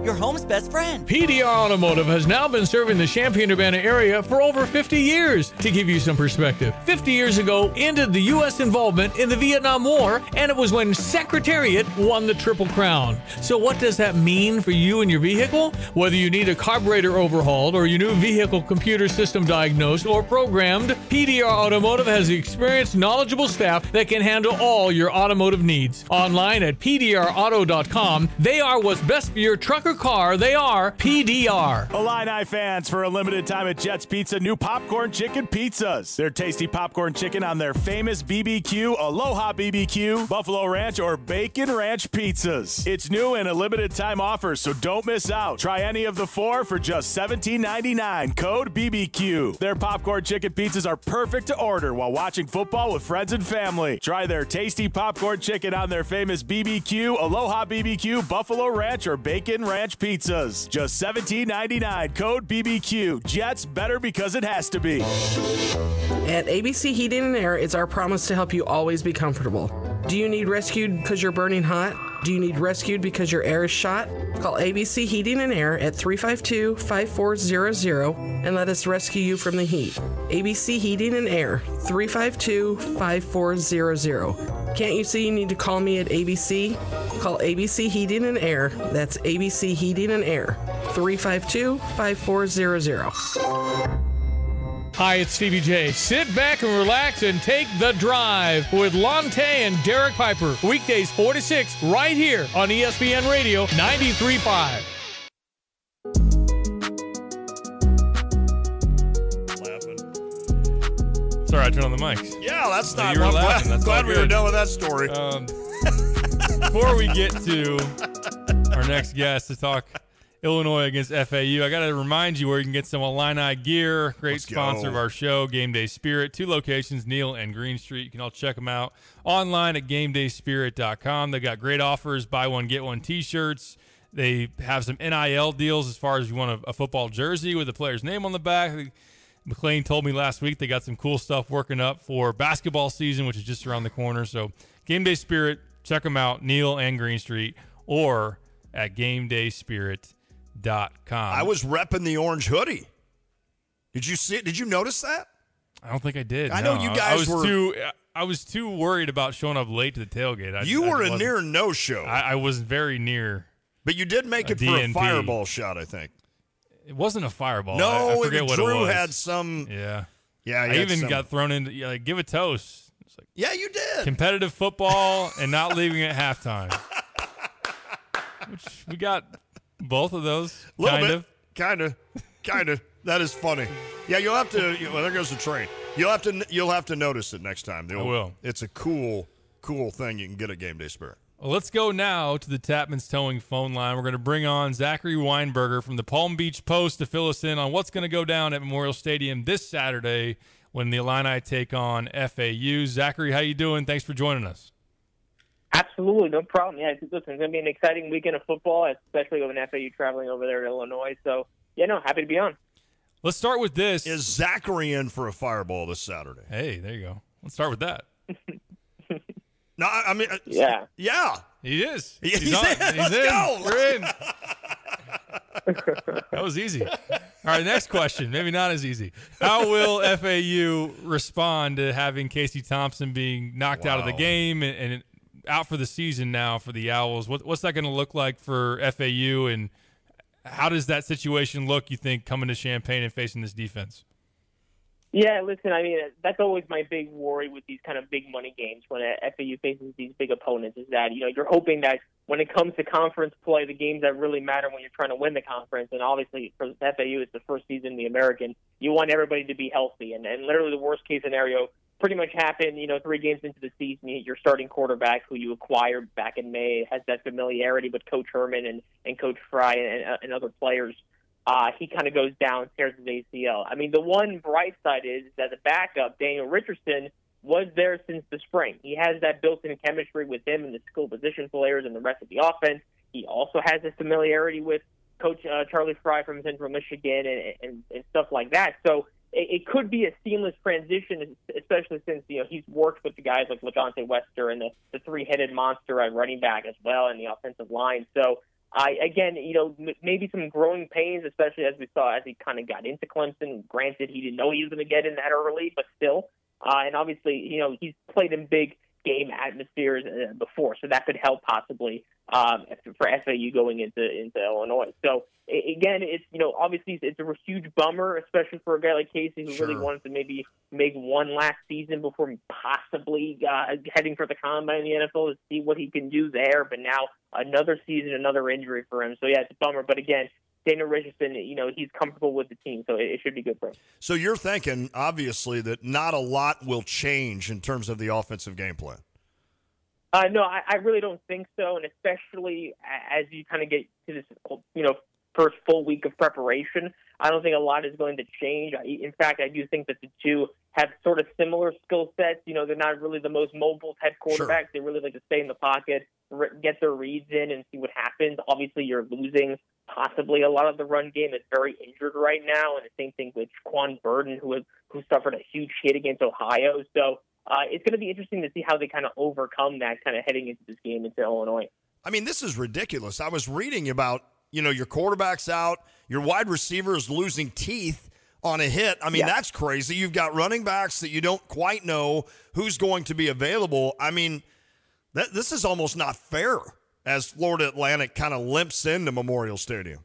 S10: your home's best friend.
S8: P D R Automotive has now been serving the Champaign-Urbana area for over fifty years. To give you some perspective, fifty years ago ended the U S involvement in the Vietnam War, and it was when Secretariat won the Triple Crown. So what does that mean for you and your vehicle? Whether you need a carburetor overhauled or your new vehicle computer system diagnosed or programmed, P D R Automotive has the experienced, knowledgeable staff that can handle all your automotive needs. Online at P D R auto dot com, they are what's best for your truck or car. They are P D R.
S11: Illini fans, for a limited time at Jets Pizza, new popcorn chicken pizzas. Their tasty popcorn chicken on their famous B B Q, Aloha B B Q, Buffalo Ranch, or Bacon Ranch pizzas. It's new and a limited time offer, so don't miss out. Try any of the four for just seventeen ninety-nine. Code B B Q. Their popcorn chicken pizzas are perfect to order while watching football with friends and family. Try their tasty popcorn chicken on their famous B B Q, Aloha B B Q, Buffalo Ranch, or Bacon Ranch pizzas. Just seventeen ninety-nine. Code B B Q. Jets, better because it has to be.
S12: At A B C Heating and Air, it's our promise to help you always be comfortable. Do you need rescued because you're burning hot? Do you need rescued because your air is shot? Call A B C Heating and Air at three five two, five four zero zero and let us rescue you from the heat. A B C Heating and Air, three five two, five four zero zero. Can't you see you need to call me at A B C? Call A B C Heating and Air. That's A B C Heating and Air, three five two, five four zero zero.
S8: Hi, it's Stevie J. Sit back and relax and take the drive with Lonte and Derek Piper. Weekdays four to six right here on E S P N Radio ninety-three point five.
S3: Sorry, I turned on the mics.
S2: Yeah, that's
S3: So
S2: not.
S3: you were
S2: I'm
S3: laughing.
S2: glad,
S3: That's
S2: glad
S3: all
S2: we were
S3: good.
S2: done with that story.
S3: Um, before we get to our next guest to talk Illinois against F A U, I got to remind you where you can get some Illini gear. Great
S2: Let's
S3: sponsor
S2: go.
S3: of our show, Game Day Spirit. Two locations, Neal and Green Street. You can all check them out online at game day spirit dot com. They got great offers, buy one, get one t-shirts. They have some N I L deals as far as you want a, a football jersey with the player's name on the back. McLean told me last week they got some cool stuff working up for basketball season, which is just around the corner. So Game Day Spirit, check them out, Neal and Green Street, or at game day spirit dot com.
S2: I was repping the orange hoodie. Did you see it? Did you notice that?
S3: I don't think I did.
S2: I
S3: no.
S2: know you
S3: I-
S2: guys
S3: I was
S2: were-
S3: Too, I was too worried about showing up late to the tailgate. I,
S2: You
S3: I
S2: were a
S3: wasn't-
S2: near no-show.
S3: I, I was very near.
S2: But you did make
S3: a
S2: it for a
S3: D N P.
S2: fireball shot, I think.
S3: It wasn't a fireball.
S2: No,
S3: I, I forget
S2: it,
S3: what
S2: Drew
S3: it was.
S2: had some.
S3: Yeah.
S2: Yeah, he
S3: I
S2: had
S3: even
S2: some-
S3: got thrown into yeah, like, give a toast. It's like
S2: Yeah, you did.
S3: competitive football and not leaving at halftime. Which we got both of those.
S2: Little
S3: kind
S2: bit.
S3: of.
S2: Kind of. Kind of. That is funny. Yeah, you'll have to. You, well, there goes the train. You'll have to. You'll have to notice it next time. They'll-
S3: I will.
S2: It's a cool, cool thing you can get at Game Day Spirit.
S3: Well, let's go now to the Tapman's Towing phone line. We're going to bring on Zachary Weinberger from the Palm Beach Post to fill us in on what's going to go down at Memorial Stadium this Saturday when the Illini take on F A U. Zachary, how you doing? Thanks for joining us.
S13: Absolutely, no problem. Yeah, listen, it's going to be an exciting weekend of football, especially with F A U traveling over there to Illinois. So, yeah, no, happy to be on.
S3: Let's start with this.
S2: Is Zachary in for a fireball this Saturday?
S3: Hey, there you go. Let's start with that.
S2: No, I I mean, uh,
S13: Yeah.
S2: yeah.
S3: He is.
S2: He's
S3: He's, on.
S2: in.
S3: He's
S2: Let's
S3: in.
S2: go.
S3: We're in. That was easy. All right, next question. Maybe not as easy. How will F A U respond to having Casey Thompson being knocked out of the
S2: Wow.
S3: game and, and out for the season now for the Owls? What, what's that going to look like for F A U, and how does that situation look, you think, coming to Champaign and facing this defense?
S13: Yeah, listen, I mean, that's always my big worry with these kind of big money games when F A U faces these big opponents is that, you know, you're hoping that when it comes to conference play, the games that really matter when you're trying to win the conference, and obviously for F A U, it's the first season in the American, you want everybody to be healthy. And, and literally the worst case scenario pretty much happened, you know, three games into the season, your starting quarterback who you acquired back in May has that familiarity with Coach Herman and, and Coach Fry and, and other players. Uh, he kind of goes down, tears his A C L. I mean, the one bright side is that the backup, Daniel Richardson, was there since the spring. He has that built-in chemistry with him and the skill position players and the rest of the offense. He also has a familiarity with Coach uh, Charlie Fry from Central Michigan and, and, and stuff like that. So it, it could be a seamless transition, especially since, you know, he's worked with the guys like LaJonte Wester and the, the three-headed monster at running back as well and the offensive line. So Uh, again, you know, m- maybe some growing pains, especially as we saw as he kind of got into Clemson. Granted, he didn't know he was going to get in that early, but still. Uh, and obviously, you know, he's played in big game atmospheres uh, before, so that could help possibly um, for F A U going into into Illinois. So a- again, it's you know obviously it's a huge bummer, especially for a guy like Casey who
S2: Sure.
S13: really wanted to maybe make one last season before possibly uh, heading for the combine in the N F L to see what he can do there. But now another season, another injury for him. So yeah, it's a bummer. But again, Daniel Richardson, you know, he's comfortable with the team, so it, it should be good for him.
S2: So you're thinking, obviously, that not a lot will change in terms of the offensive game plan.
S13: Uh, no, I, I really don't think so, and especially a- as you kind of get to this, you know, first full week of preparation, I don't think a lot is going to change. I, in fact, I do think that the two have sort of similar skill sets. You know, they're not really the most mobile type quarterbacks. Sure. They really like to stay in the pocket, re- get their reads in, and see what happens. Obviously, you're losing possibly a lot of the run game. It's very injured right now, and the same thing with Quan Burden, who has, who suffered a huge hit against Ohio. So uh, it's going to be interesting to see how they kind of overcome that kind of heading into this game into Illinois.
S2: I mean, this is ridiculous. I was reading about, you know, your quarterback's out, your wide receiver is losing teeth on a hit. I mean, yeah. That's crazy. You've got running backs that you don't quite know who's going to be available. I mean, that, this is almost not fair as Florida Atlantic kind of limps into Memorial Stadium.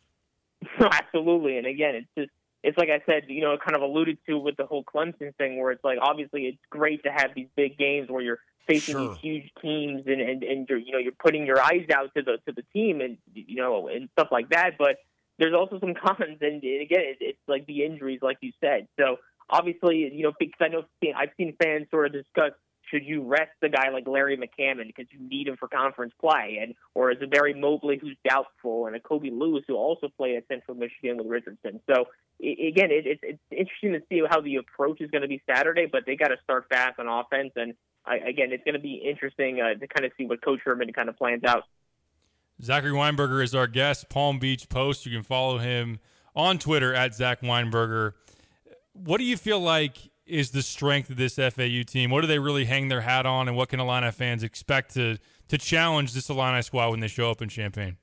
S13: Absolutely. And again, it's just, it's like I said, you know, kind of alluded to with the whole Clemson thing where it's like, obviously it's great to have these big games where you're facing sure. these huge teams and, and, and you're, you know, you're putting your eyes out to the, to the team and, you know, and stuff like that. But there's also some cons. And again, it, it's like the injuries, like you said. So obviously, you know, because I know I've seen fans sort of discuss, should you rest a guy like Larry McCammon because you need him for conference play, and or is it Barry Mobley who's doubtful, and a Kobe Lewis who also played at Central Michigan with Richardson. So I- again, it, it, it's interesting to see how the approach is going to be Saturday, but they got to start fast on offense, and I, again, it's going to be interesting uh, to kind of see what Coach Herman kind of plans out.
S3: Zachary Weinberger is our guest, Palm Beach Post. You can follow him on Twitter at Zach Weinberger. What do you feel like is the strength of this F A U team? What do they really hang their hat on, and what can Illini fans expect to to challenge this Illini squad when they show up in Champaign?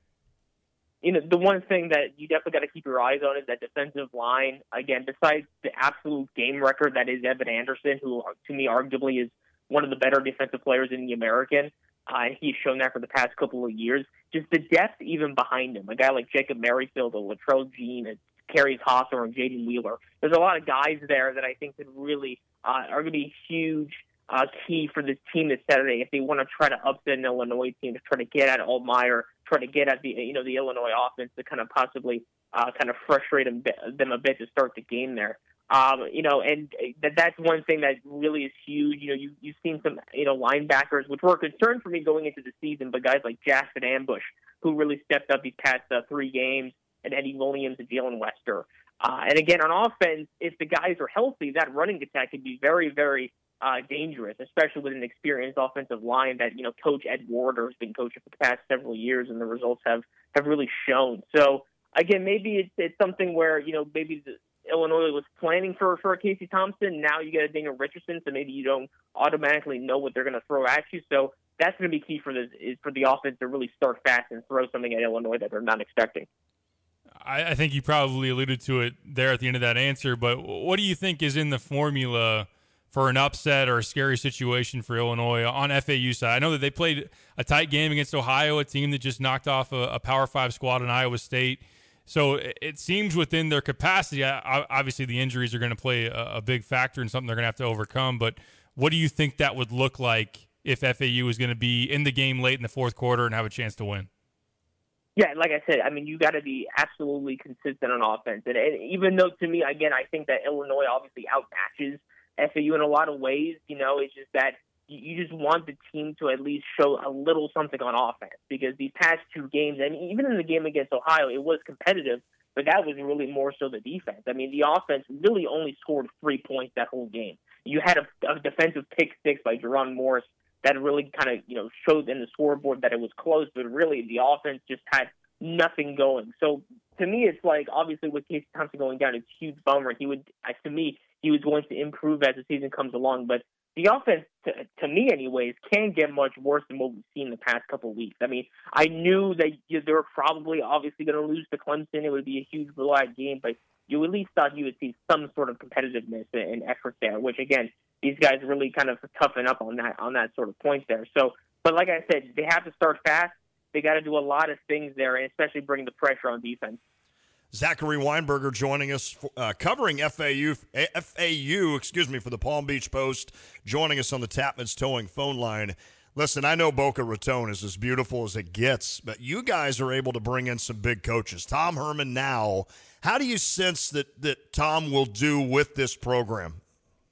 S13: You know, the one thing that you definitely got to keep your eyes on is that defensive line. Again, besides the absolute game record that is Evan Anderson, who to me arguably is one of the better defensive players in the American, uh, he's shown that for the past couple of years. Just the depth even behind him. A guy like Jacob Merrifield, or Latrell Jean, and Carius Hawthorne, Jaden Wheeler. There's a lot of guys there that I think could really uh, are going to be huge uh, key for this team this Saturday if they want to try to upset an Illinois team, to try to get at Altmaier, try to get at the you know the Illinois offense to kind of possibly uh, kind of frustrate them, them a bit to start the game there. Um, you know, and that that's one thing that really is huge. You know, you you've seen some you know linebackers, which were a concern for me going into the season, but guys like Jackson Ambush, who really stepped up these past uh, three games, and Eddie Williams and Jalen Wester. Uh, and again, on offense, if the guys are healthy, that running attack can be very, very uh, dangerous, especially with an experienced offensive line that, you know, Coach Ed Warder has been coaching for the past several years, and the results have, have really shown. So, again, maybe it's, it's something where, you know, maybe the, Illinois was planning for, for a Casey Thompson. Now you get a Daniel Richardson, so maybe you don't automatically know what they're going to throw at you. So that's going to be key for the, is for the offense to really start fast and throw something at Illinois that they're not expecting.
S3: I, I think you probably alluded to it there at the end of that answer, but what do you think is in the formula for an upset or a scary situation for Illinois on F A U side? I know that they played a tight game against Ohio, a team that just knocked off a, a Power Five squad in Iowa State. So it, it seems within their capacity. I, obviously, the injuries are going to play a, a big factor and something they're going to have to overcome. But what do you think that would look like if F A U is going to be in the game late in the fourth quarter and have a chance to win?
S13: Yeah, like I said, I mean, you got to be absolutely consistent on offense. And, and even though, to me, again, I think that Illinois obviously outmatches F A U in a lot of ways, you know, it's just that you, you just want the team to at least show a little something on offense. Because these past two games, I mean, even in the game against Ohio, it was competitive, but that was really more so the defense. I mean, the offense really only scored three points that whole game. You had a, a defensive pick six by Jerron Morris that really kind of, you know, showed in the scoreboard that it was close, but really the offense just had nothing going. So to me, it's like, obviously with Casey Thompson going down, it's a huge bummer. He would, to me, he was going to improve as the season comes along, but the offense, to, to me anyways, can't get much worse than what we've seen the past couple of weeks. I mean, I knew that you, they were probably obviously going to lose to Clemson. It would be a huge blowout game, but you at least thought you would see some sort of competitiveness and effort there, which, again, these guys really kind of toughen up on that on that sort of point there. So, but like I said, they have to start fast. They got to do a lot of things there, and especially bring the pressure on defense.
S2: Zachary Weinberger joining us, uh, covering F A U, F A U, excuse me, for the Palm Beach Post, joining us on the Tapman's Towing phone line. Listen, I know Boca Raton is as beautiful as it gets, but you guys are able to bring in some big coaches. Tom Herman now. How do you sense that, that Tom will do with this program?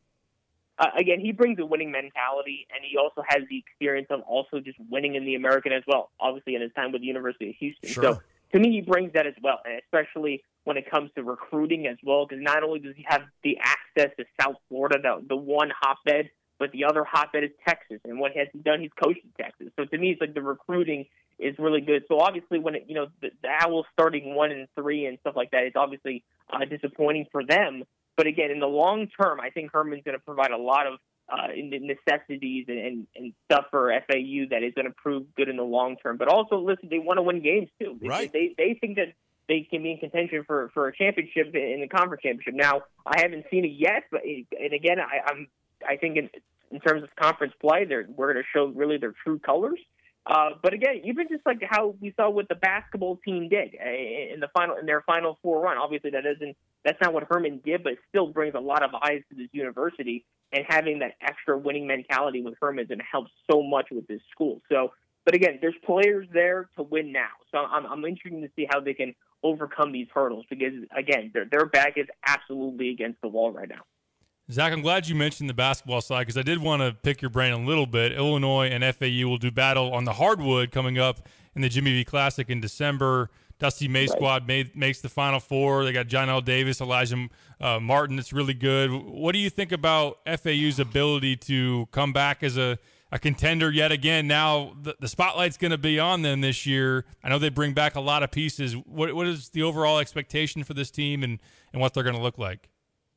S13: Uh, again, he brings a winning mentality, and he also has the experience of also just winning in the American as well, obviously in his time with the University of Houston.
S2: Sure.
S13: So, to me, he brings that as well, and especially when it comes to recruiting as well, because not only does he have the access to South Florida, the, the one hotbed, but the other hotbed is Texas, and what has he done? He's coached in Texas. So to me, it's like the recruiting is really good. So obviously, when it, you know the, the Owls starting one and three and stuff like that, it's obviously uh, disappointing for them. But again, in the long term, I think Herman's going to provide a lot of uh, necessities and, and, and stuff for F A U that is going to prove good in the long term. But also, listen, they want to win games too.
S2: Right.
S13: They, they they think that they can be in contention for, for a championship in the conference championship. Now, I haven't seen it yet, but and again, I, I'm I think in, in terms of conference play, they're we're going to show really their true colors. Uh, but again, even just like how we saw what the basketball team did in the final in their Final Four run. Obviously, that doesn't that's not what Herman did, but it still brings a lot of eyes to this university. And having that extra winning mentality with Herman is going to help so much with this school. So, but again, there's players there to win now. So I'm I'm interested to see how they can overcome these hurdles because again, their their back is absolutely against the wall right now.
S3: Zach, I'm glad you mentioned the basketball side because I did want to pick your brain a little bit. Illinois and F A U will do battle on the hardwood coming up in the Jimmy V Classic in December. Dusty May squad made, makes the Final Four. They got John L. Davis, Elijah uh, Martin that's really good. What do you think about F A U's ability to come back as a, a contender yet again? Now the, the spotlight's going to be on them this year. I know they bring back a lot of pieces. What, what is the overall expectation for this team and, and what they're going to look like?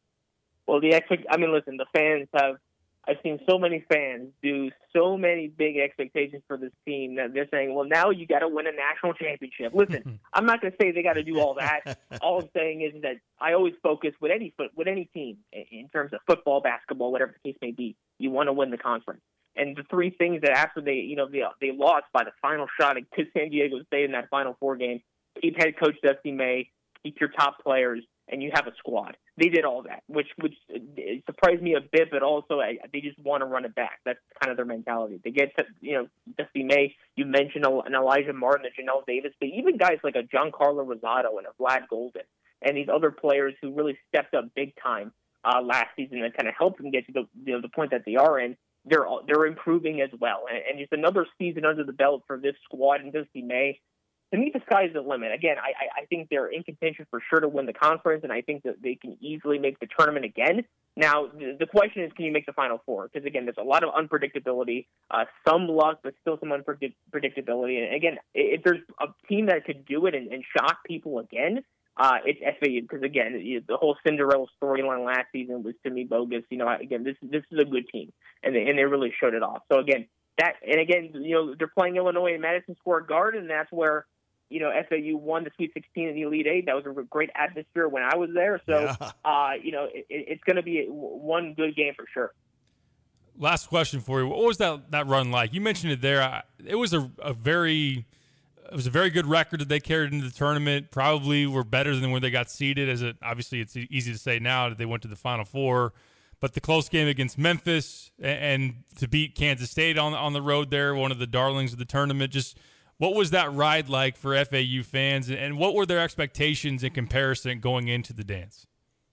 S13: Well, the expect I mean, listen, the fans have I've seen so many fans do so many big expectations for this team that they're saying, well, now you got to win a national championship. Listen, I'm not going to say they got to do all that. All I'm saying is that I always focus with any foot, with any team in terms of football, basketball, whatever the case may be. You want to win the conference. And the three things that after they, you know, they, they lost by the final shot to San Diego State in that Final Four game, keep head coach Dusty May, keep your top players, and you have a squad. They did all that, which which surprised me a bit, but also I, they just want to run it back. That's kind of their mentality. They get to, you know, Dusty May, you mentioned an Elijah Martin, a Janelle Davis, but even guys like a Giancarlo Rosado and a Vlad Golden and these other players who really stepped up big time uh, last season and kind of helped them get to the, you know, the point that they are in, they're they're improving as well. And, and just another season under the belt for this squad and Dusty May. To me, the sky's the limit. Again, I, I think they're in contention for sure to win the conference, and I think that they can easily make the tournament again. Now, the, the question is, can you make the Final Four? Because, again, there's a lot of unpredictability, uh, some luck, but still some unpredictability. And, again, if there's a team that could do it and, and shock people again, uh, it's F A U. Because, again, the whole Cinderella storyline last season was, to me, bogus. You know, again, this, this is a good team, and they, and they really showed it off. So, again, that and, again, you know, they're playing Illinois in Madison Square Garden, and that's where – you know, F A U won the Sweet sixteen in the Elite Eight. That was a great atmosphere when I was there. So, yeah. uh, you know, it, it's going to be one good game for sure.
S3: Last question for you. What was that, that run like? You mentioned it there. It was a, a very it was a very good record that they carried into the tournament. Probably were better than when they got seeded. As it obviously, it's easy to say now that they went to the Final Four. But the close game against Memphis and, and to beat Kansas State on on the road there, one of the darlings of the tournament, just – what was that ride like for F A U fans, and what were their expectations in comparison going into the dance?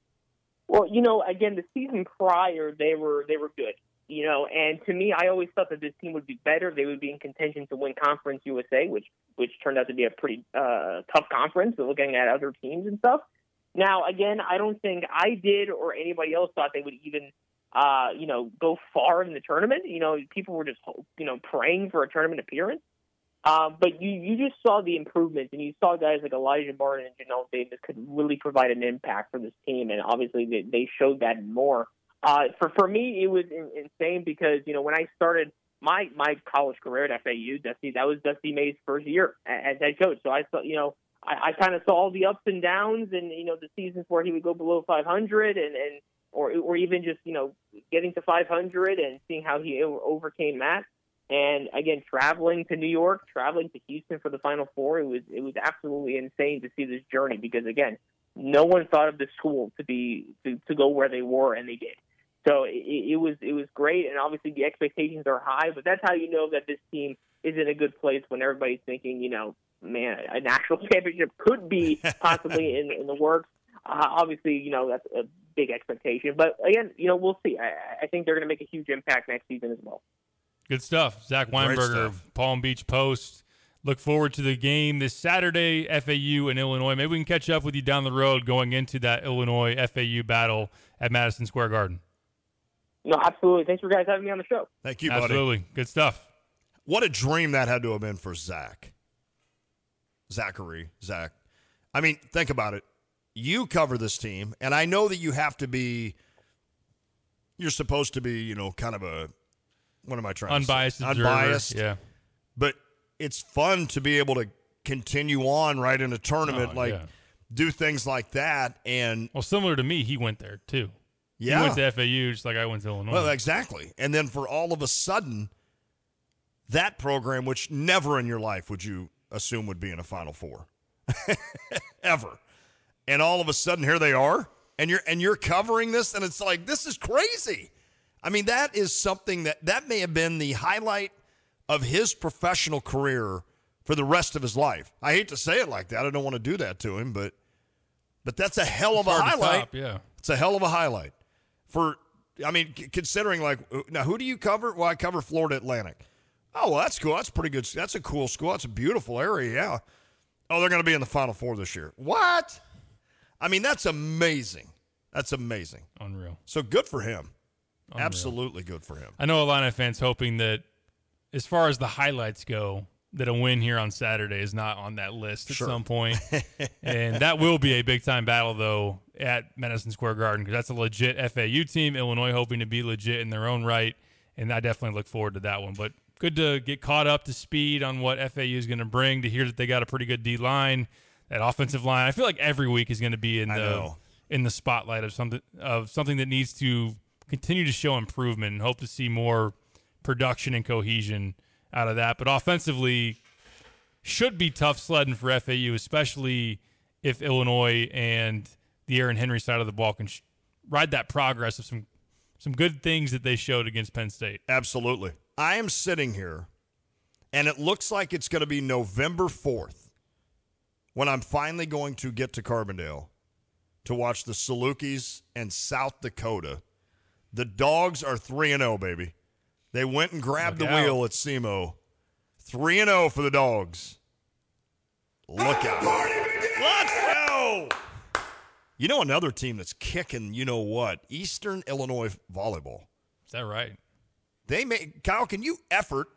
S13: Well, you know, again, the season prior, they were they were good, you know, and to me, I always thought that this team would be better. They would be in contention to win Conference U S A, which which turned out to be a pretty uh, tough conference, looking at other teams and stuff. Now, again, I don't think I did or anybody else thought they would even, uh, you know, go far in the tournament. You know, people were just, you know, praying for a tournament appearance. Uh, but you, you just saw the improvements, and you saw guys like Elijah Martin and Janelle Davis could really provide an impact for this team, and obviously they, they showed that more Uh, for for me, it was in, insane because you know when I started my my college career at F A U, Dusty, that was Dusty May's first year as head coach. So I saw, you know, I, I kind of saw all the ups and downs, and you know the seasons where he would go below five hundred, and and or or even just you know getting to five hundred and seeing how he overcame that. And again, traveling to New York, traveling to Houston for the Final Four, it was it was absolutely insane to see this journey because again, no one thought of the school to be to, to go where they were, and they did. So it, it was it was great, and obviously the expectations are high. But that's how you know that this team is in a good place when everybody's thinking, you know, man, a national championship could be possibly in, in the works. Uh, obviously, you know that's a big expectation. But again, you know, we'll see. I, I think they're going to make a huge impact next season as well.
S3: Good stuff. Zach Weinberger, Palm Beach Post. Look forward to the game this Saturday, F A U and Illinois. Maybe we can catch up with you down the road going into that Illinois F A U battle at Madison Square Garden.
S13: No, absolutely. Thanks for guys having me on the show.
S2: Thank you, buddy.
S3: Absolutely. Good stuff.
S2: What a dream that had to have been for Zach. Zachary, Zach. I mean, think about it. You cover this team, and I know that you have to be, you're supposed to be, you know, kind of a, what am I trying
S3: Unbiased
S2: to say?
S3: observer.
S2: Unbiased.
S3: Yeah.
S2: But it's fun to be able to continue on right in a tournament,
S3: Oh,
S2: like
S3: yeah.
S2: do things like that. And
S3: Well, similar to me, he went there too.
S2: Yeah.
S3: He went to F A U just like I went to Illinois.
S2: Well, exactly. And then for all of a sudden, that program, which never in your life would you assume would be in a Final Four, ever, and all of a sudden here they are, and you're and you're covering this, and it's like this is crazy. I mean, that is something that that may have been the highlight of his professional career for the rest of his life. I hate to say it like that. I don't want to do that to him, but but that's a hell of
S3: It's
S2: a
S3: hard to
S2: highlight.
S3: top, yeah.
S2: It's a hell of a highlight. For, I mean, c- considering, like, now, who do you cover? Well, I cover Florida Atlantic. Oh, well, that's cool. That's pretty good. That's a cool school. That's a beautiful area, yeah. Oh, they're going to be in the Final Four this year. What? I mean, that's amazing. That's amazing.
S3: Unreal.
S2: So good for him.
S3: Unreal.
S2: Absolutely good for him.
S3: I know Illini fans hoping that as far as the highlights go, that a win here on Saturday is not on that list at
S2: Sure.
S3: some point. And that will be a big-time battle, though, at Madison Square Garden because that's a legit F A U team. Illinois hoping to be legit in their own right, and I definitely look forward to that one. But good to get caught up to speed on what F A U is going to bring, to hear that they got a pretty good D-line, that offensive line. I feel like every week is going to be in
S2: I
S3: the
S2: know.
S3: in the spotlight of something of something that needs to continue to show improvement and hope to see more production and cohesion out of that. But offensively, should be tough sledding for F A U, especially if Illinois and the Aaron Henry side of the ball can sh- ride that progress of some some good things that they showed against Penn State.
S2: Absolutely. I am sitting here, and it looks like it's going to be November fourth when I'm finally going to get to Carbondale to watch the Salukis and South Dakota. The Dogs are three and oh, baby. They went and grabbed
S3: Look
S2: the
S3: out.
S2: wheel at S E M O. three and oh for the Dogs. Look out. Let's go! You know another team that's kicking, you know what? Eastern Illinois Volleyball.
S3: Is that right?
S2: They may, Kyle, can you effort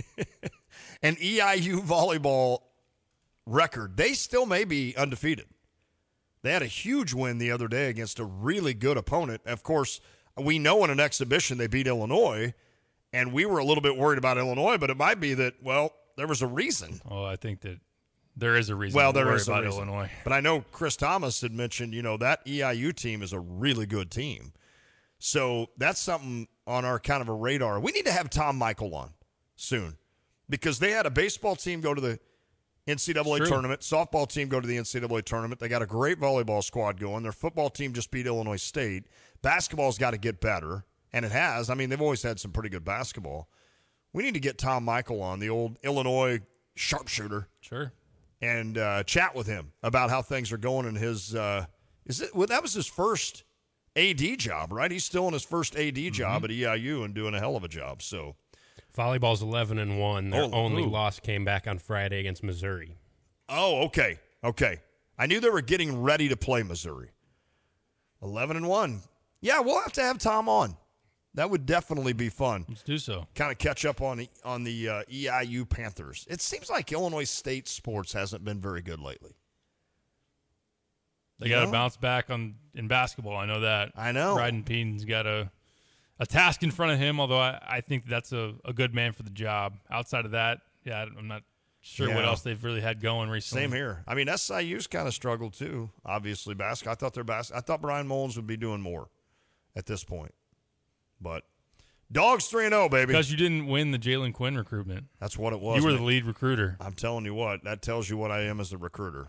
S2: an E I U volleyball record? They still may be undefeated. They had a huge win the other day against a really good opponent. Of course, we know in an exhibition they beat Illinois, and we were a little bit worried about Illinois, but it might be that, well, there was a reason.
S3: Oh, I think that there is a reason
S2: Well,
S3: to
S2: there
S3: worry
S2: is a
S3: about
S2: reason.
S3: Illinois.
S2: But I know Chris Thomas had mentioned, you know, that E I U team is a really good team. So that's something on our kind of a radar. We need to have Tom Michael on soon because they had a baseball team go to the N C double A
S3: True.
S2: tournament, softball team go to the N C double A tournament. They got a great volleyball squad going. Their football team just beat Illinois State. Basketball's got to get better, and it has. I mean, they've always had some pretty good basketball. We need to get Tom Michael on, the old Illinois sharpshooter.
S3: Sure.
S2: And uh, chat with him about how things are going in his uh, – is it? Well, that was his first A D job, right? He's still in his first A D job at E I U and doing a hell of a job. So
S7: Volleyball's eleven and one. Their
S2: Oh,
S7: only
S2: ooh.
S7: loss came back on Friday against Missouri.
S2: Oh, okay. Okay. I knew they were getting ready to play Missouri. eleven and one. Yeah, we'll have to have Tom on. That would definitely be fun.
S3: Let's do so.
S2: Kind of catch up on the, on the uh, E I U Panthers. It seems like Illinois State sports hasn't been very good lately.
S3: They got to bounce back on in basketball. I know that.
S2: I know.
S3: Bryden Peen's got a a task in front of him, although I, I think that's a, a good man for the job. Outside of that, yeah, I'm not sure
S2: Yeah.
S3: what else they've really had going recently.
S2: Same here. I mean, S I U's kind of struggled too. Obviously, basketball. I thought their bas- I thought Brian Mullins would be doing more at this point, but Dogs three and zero, baby.
S3: Because you didn't win the Jalen Quinn recruitment.
S2: That's what it was.
S3: You were
S2: man.
S3: the lead recruiter.
S2: I'm telling you what. That tells you what I am as a recruiter.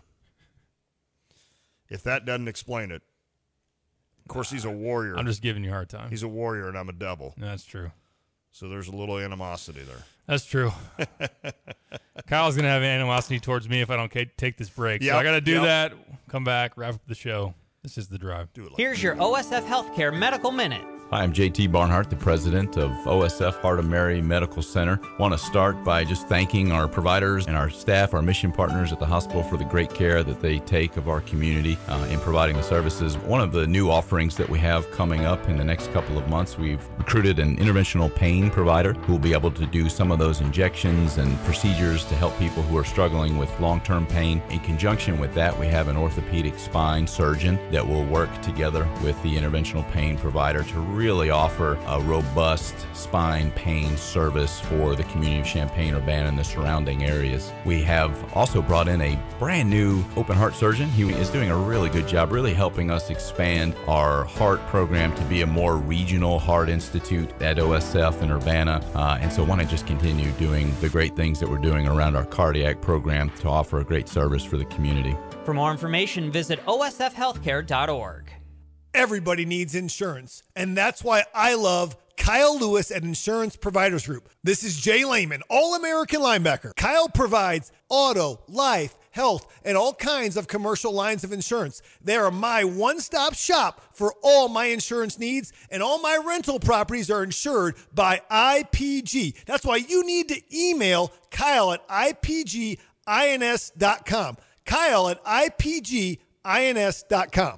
S2: If that doesn't explain it, of course he's a warrior.
S3: I'm just giving you a hard time.
S2: He's a warrior, and I'm a devil.
S3: That's true.
S2: So there's a little animosity there.
S3: That's true. Kyle's going to have animosity towards me if I don't ca- take this break.
S2: Yep,
S3: so I got to do
S2: yep.
S3: that, come back, wrap up the show. This is The Drive.
S2: Do it like
S14: Here's your O S F Healthcare Medical Minute.
S15: Hi, I'm J T Barnhart, the president of O S F Heart of Mary Medical Center. Want to start by just thanking our providers and our staff, our mission partners at the hospital for the great care that they take of our community uh, in providing the services. One of the new offerings that we have coming up in the next couple of months, we've recruited an interventional pain provider who will be able to do some of those injections and procedures to help people who are struggling with long-term pain. In conjunction with that, we have an orthopedic spine surgeon that will work together with the interventional pain provider to really offer a robust spine pain service for the community of Champaign-Urbana and the surrounding areas. We have also brought in a brand new open heart surgeon. He is doing a really good job, really helping us expand our heart program to be a more regional heart institute at O S F in Urbana. Uh, and so I want to just continue doing the great things that we're doing around our cardiac program to offer a great service for the community.
S14: For more information, visit O S F healthcare dot org.
S4: Everybody needs insurance, and that's why I love Kyle Lewis at Insurance Providers Group. This is Jay Lehman, All-American linebacker. Kyle provides auto, life, health, and all kinds of commercial lines of insurance. They are my one-stop shop for all my insurance needs, and all my rental properties are insured by I P G. That's why you need to email Kyle at I P G I N S dot com. Kyle at I P G I N S dot com.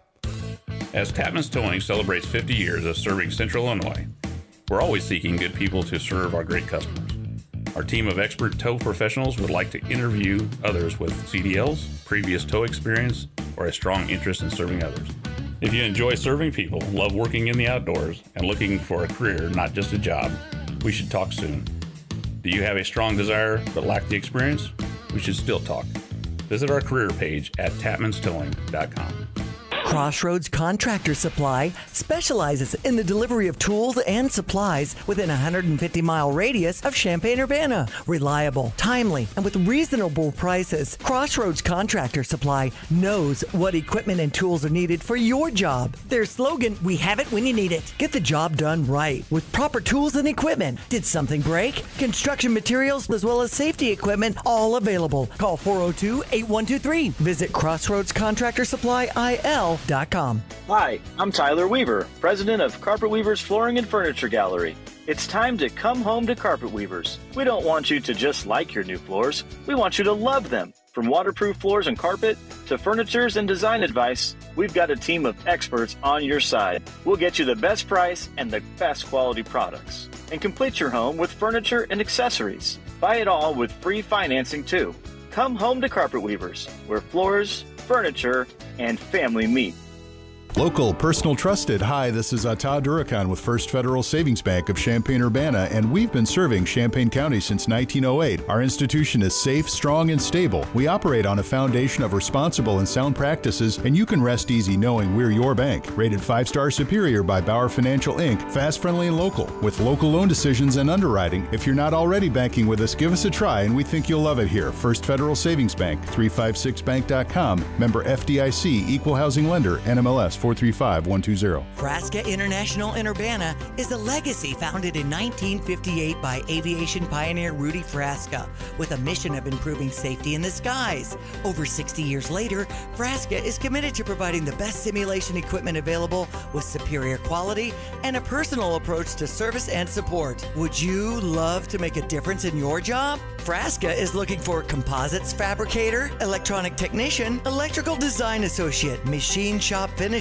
S16: As Tapman's Towing celebrates fifty years of serving Central Illinois, we're always seeking good people to serve our great customers. Our team of expert tow professionals would like to interview others with C D Ls, previous tow experience, or a strong interest in serving others. If you enjoy serving people, love working in the outdoors, and looking for a career, not just a job, we should talk soon. Do you have a strong desire but lack the experience? We should still talk. Visit our career page at tapmans towing dot com.
S10: Crossroads Contractor Supply specializes in the delivery of tools and supplies within a one hundred fifty mile radius of Champaign-Urbana. Reliable, timely, and with reasonable prices, Crossroads Contractor Supply knows what equipment and tools are needed for your job. Their slogan, we have it when you need it. Get the job done right with proper tools and equipment. Did something break? Construction materials as well as safety equipment, all available. Call four oh two, eight one two three. Visit Crossroads Contractor Supply I L dot com.
S9: Hi, I'm Tyler Weaver, president of Carpet Weavers Flooring and Furniture Gallery. It's time to come home to Carpet Weavers. We don't want you to just like your new floors. We want you to love them. From waterproof floors and carpet to furnitures and design advice, we've got a team of experts on your side. We'll get you the best price and the best quality products. And complete your home with furniture and accessories. Buy it all with free financing too. Come home to Carpet Weavers, where floors, furniture, and family meet.
S17: Local, personal, trusted. Hi, this is uh, Todd Durakan with First Federal Savings Bank of Champaign-Urbana, and we've been serving Champaign County since nineteen oh eight. Our institution is safe, strong, and stable. We operate on a foundation of responsible and sound practices, and you can rest easy knowing we're your bank. Rated five-star superior by Bauer Financial Incorporated. Fast, friendly, and local, with local loan decisions and underwriting. If you're not already banking with us, give us a try, and we think you'll love it here. First Federal Savings Bank, three five six bank dot com. Member F D I C, Equal Housing Lender, N M L S four three five one two zero.
S10: Frasca International in Urbana is a legacy founded in nineteen fifty-eight by aviation pioneer Rudy Frasca with a mission of improving safety in the skies. Over sixty years later, Frasca is committed to providing the best simulation equipment available with superior quality and a personal approach to service and support. Would you love to make a difference in your job? Frasca is looking for composites fabricator, electronic technician, electrical design associate, machine shop finisher,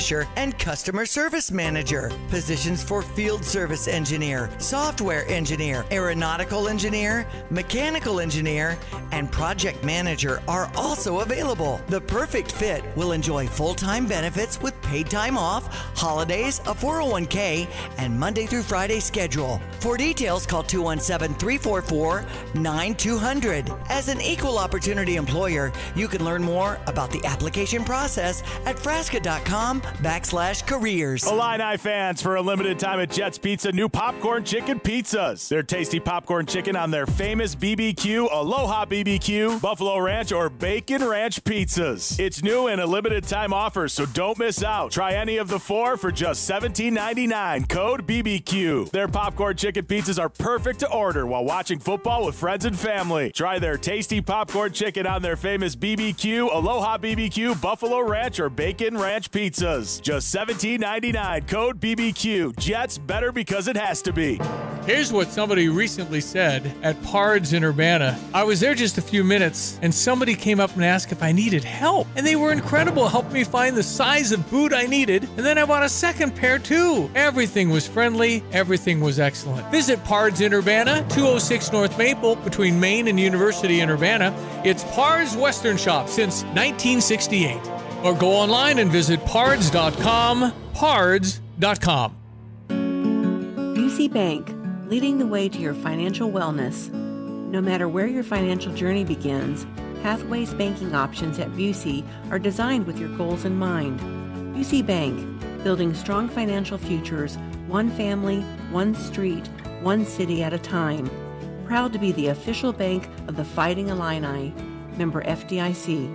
S10: finisher, and customer service manager. Positions for field service engineer, software engineer, aeronautical engineer, mechanical engineer, and project manager are also available. The perfect fit will enjoy full-time benefits with paid time off, holidays, a four oh one k, and Monday through Friday schedule. For details, call two one seven, three four four, nine two zero zero. As an equal opportunity employer, you can learn more about the application process at frasca.com backslash careers.
S11: Illini fans, for a limited time at Jets Pizza, new popcorn chicken pizzas. Their tasty popcorn chicken on their famous B B Q, Aloha B B Q, Buffalo Ranch, or Bacon Ranch pizzas. It's new and a limited time offer, so don't miss out. Try any of the four for just seventeen ninety-nine. Code B B Q. Their popcorn chicken pizzas are perfect to order while watching football with friends and family. Try their tasty popcorn chicken on their famous B B Q, Aloha B B Q, Buffalo Ranch, or Bacon Ranch pizzas. Just seventeen ninety-nine. Code B B Q. Jets, better because it has to be.
S8: Here's what somebody recently said at Pards in Urbana. I was there just a few minutes, and somebody came up and asked if I needed help. And they were incredible, helped me find the size of boot I needed, and then I bought a second pair too. Everything was friendly, everything was excellent. Visit Pards in Urbana, two oh six North Maple, between Main and University in Urbana. It's Pards Western Shop since nineteen sixty-eight. Or go online and visit pards dot com, pards dot com.
S18: Busey Bank, leading the way to your financial wellness. No matter where your financial journey begins, Pathways banking options at Busey are designed with your goals in mind. Busey Bank, building strong financial futures, one family, one street, one city at a time. Proud to be the official bank of the Fighting Illini. Member F D I C.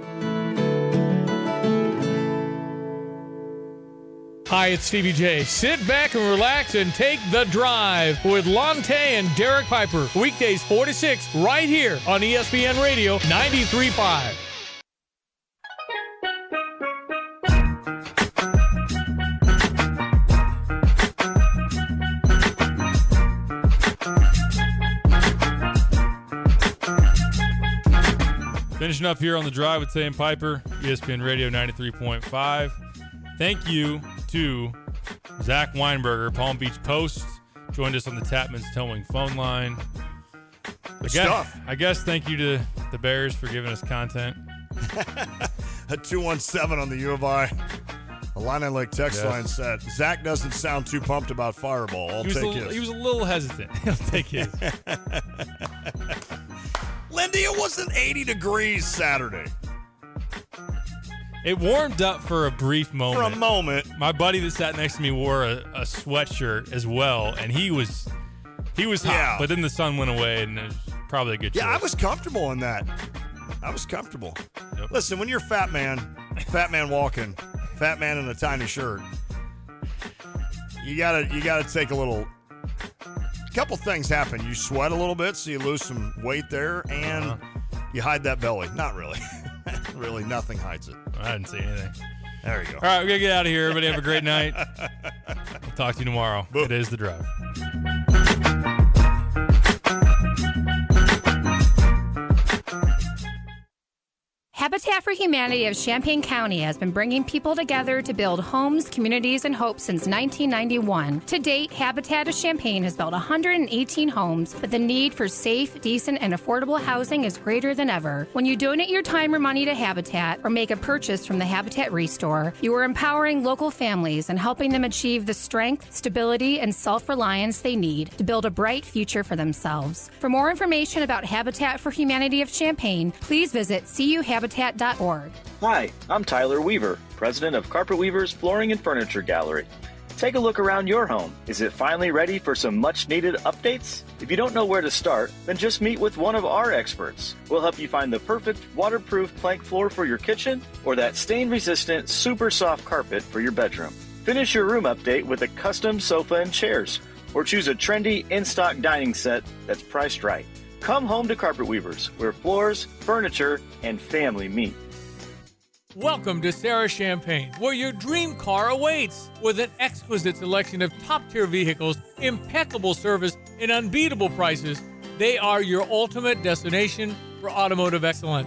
S8: Hi, it's Stevie J. Sit back and relax and take the drive with Lonte and Derek Piper. Weekdays four to six right here on E S P N Radio ninety-three point five. Finishing up here on the drive with Tay and Piper, E S P N Radio ninety-three point five. Thank you to Zach Weinberger, Palm Beach Post, joined us on the Tapman's Towing phone line. I guess,
S2: Stuff.
S8: I guess thank you to the Bears for giving us content.
S2: A two one seven on the U of I Illini Lake text
S8: Yes.
S2: line said, Zach doesn't sound too pumped about Fireball. I'll
S8: He was,
S2: take
S8: a,
S2: his.
S8: he was a little hesitant. He'll take his.
S2: Lindy, it wasn't eighty degrees Saturday.
S8: It warmed up for a brief moment.
S2: For a moment.
S8: My buddy that sat next to me wore a, a sweatshirt as well, and he was he was hot.
S2: Yeah.
S8: But then the sun went away, and it was probably a good choice.
S2: Yeah, I was comfortable in that. I was comfortable. Listen, when you're fat man, fat man walking, fat man in a tiny shirt, you gotta you gotta take a little. A couple things happen. You sweat a little bit, so you lose some weight there, and uh-huh. you hide that belly. Not really. Really, nothing hides it.
S8: I didn't see anything.
S2: There you go.
S8: All right, we're going to get out of here. Everybody have a great night. We'll talk to you tomorrow. Boom. It is The Drive.
S19: Habitat for Humanity of Champaign County has been bringing people together to build homes, communities, and hope since nineteen ninety-one. To date, Habitat of Champaign has built one hundred eighteen homes, but the need for safe, decent, and affordable housing is greater than ever. When you donate your time or money to Habitat or make a purchase from the Habitat Restore, you are empowering local families and helping them achieve the strength, stability, and self-reliance they need to build a bright future for themselves. For more information about Habitat for Humanity of Champaign, please visit C U Habitat dot org.
S9: Hi, I'm Tyler Weaver, president of Carpet Weavers Flooring and Furniture Gallery. Take a look around your home. Is it finally ready for some much-needed updates? If you don't know where to start, then just meet with one of our experts. We'll help you find the perfect waterproof plank floor for your kitchen or that stain-resistant, super soft carpet for your bedroom. Finish your room update with a custom sofa and chairs, or choose a trendy in-stock dining set that's priced right. Come home to Carpet Weavers, where floors, furniture, and family meet.
S8: Welcome to Sarah Champagne, where your dream car awaits. With an exquisite selection of top-tier vehicles, impeccable service, and unbeatable prices, they are your ultimate destination for automotive excellence.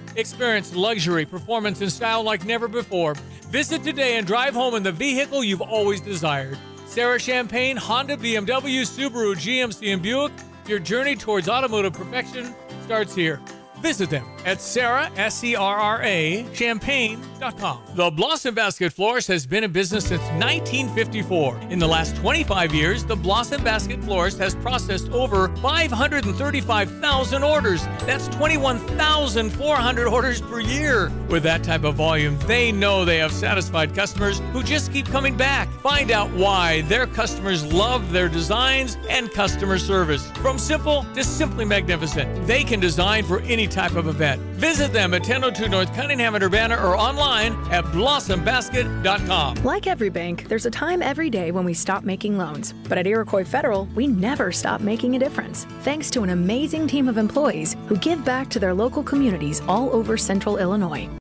S8: Experience luxury, performance, and style like never before. Visit today and drive home in the vehicle you've always desired. Sarah Champagne, Honda, B M W, Subaru, G M C, and Buick. Your journey towards automotive perfection starts here. Visit them at Sarah, S E R R A, champagne dot com. The Blossom Basket Florist has been in business since nineteen fifty-four. In the last twenty-five years, the Blossom Basket Florist has processed over five hundred thirty-five thousand orders. That's twenty-one thousand four hundred orders per year. With that type of volume, they know they have satisfied customers who just keep coming back. Find out why their customers love their designs and customer service. From simple to simply magnificent, they can design for any type of event. Visit them at ten oh two North Cunningham in Urbana or online at blossom basket dot com.
S20: Like every bank, there's a time every day when we stop making loans. But at Iroquois Federal, we never stop making a difference. Thanks to an amazing team of employees who give back to their local communities all over central Illinois.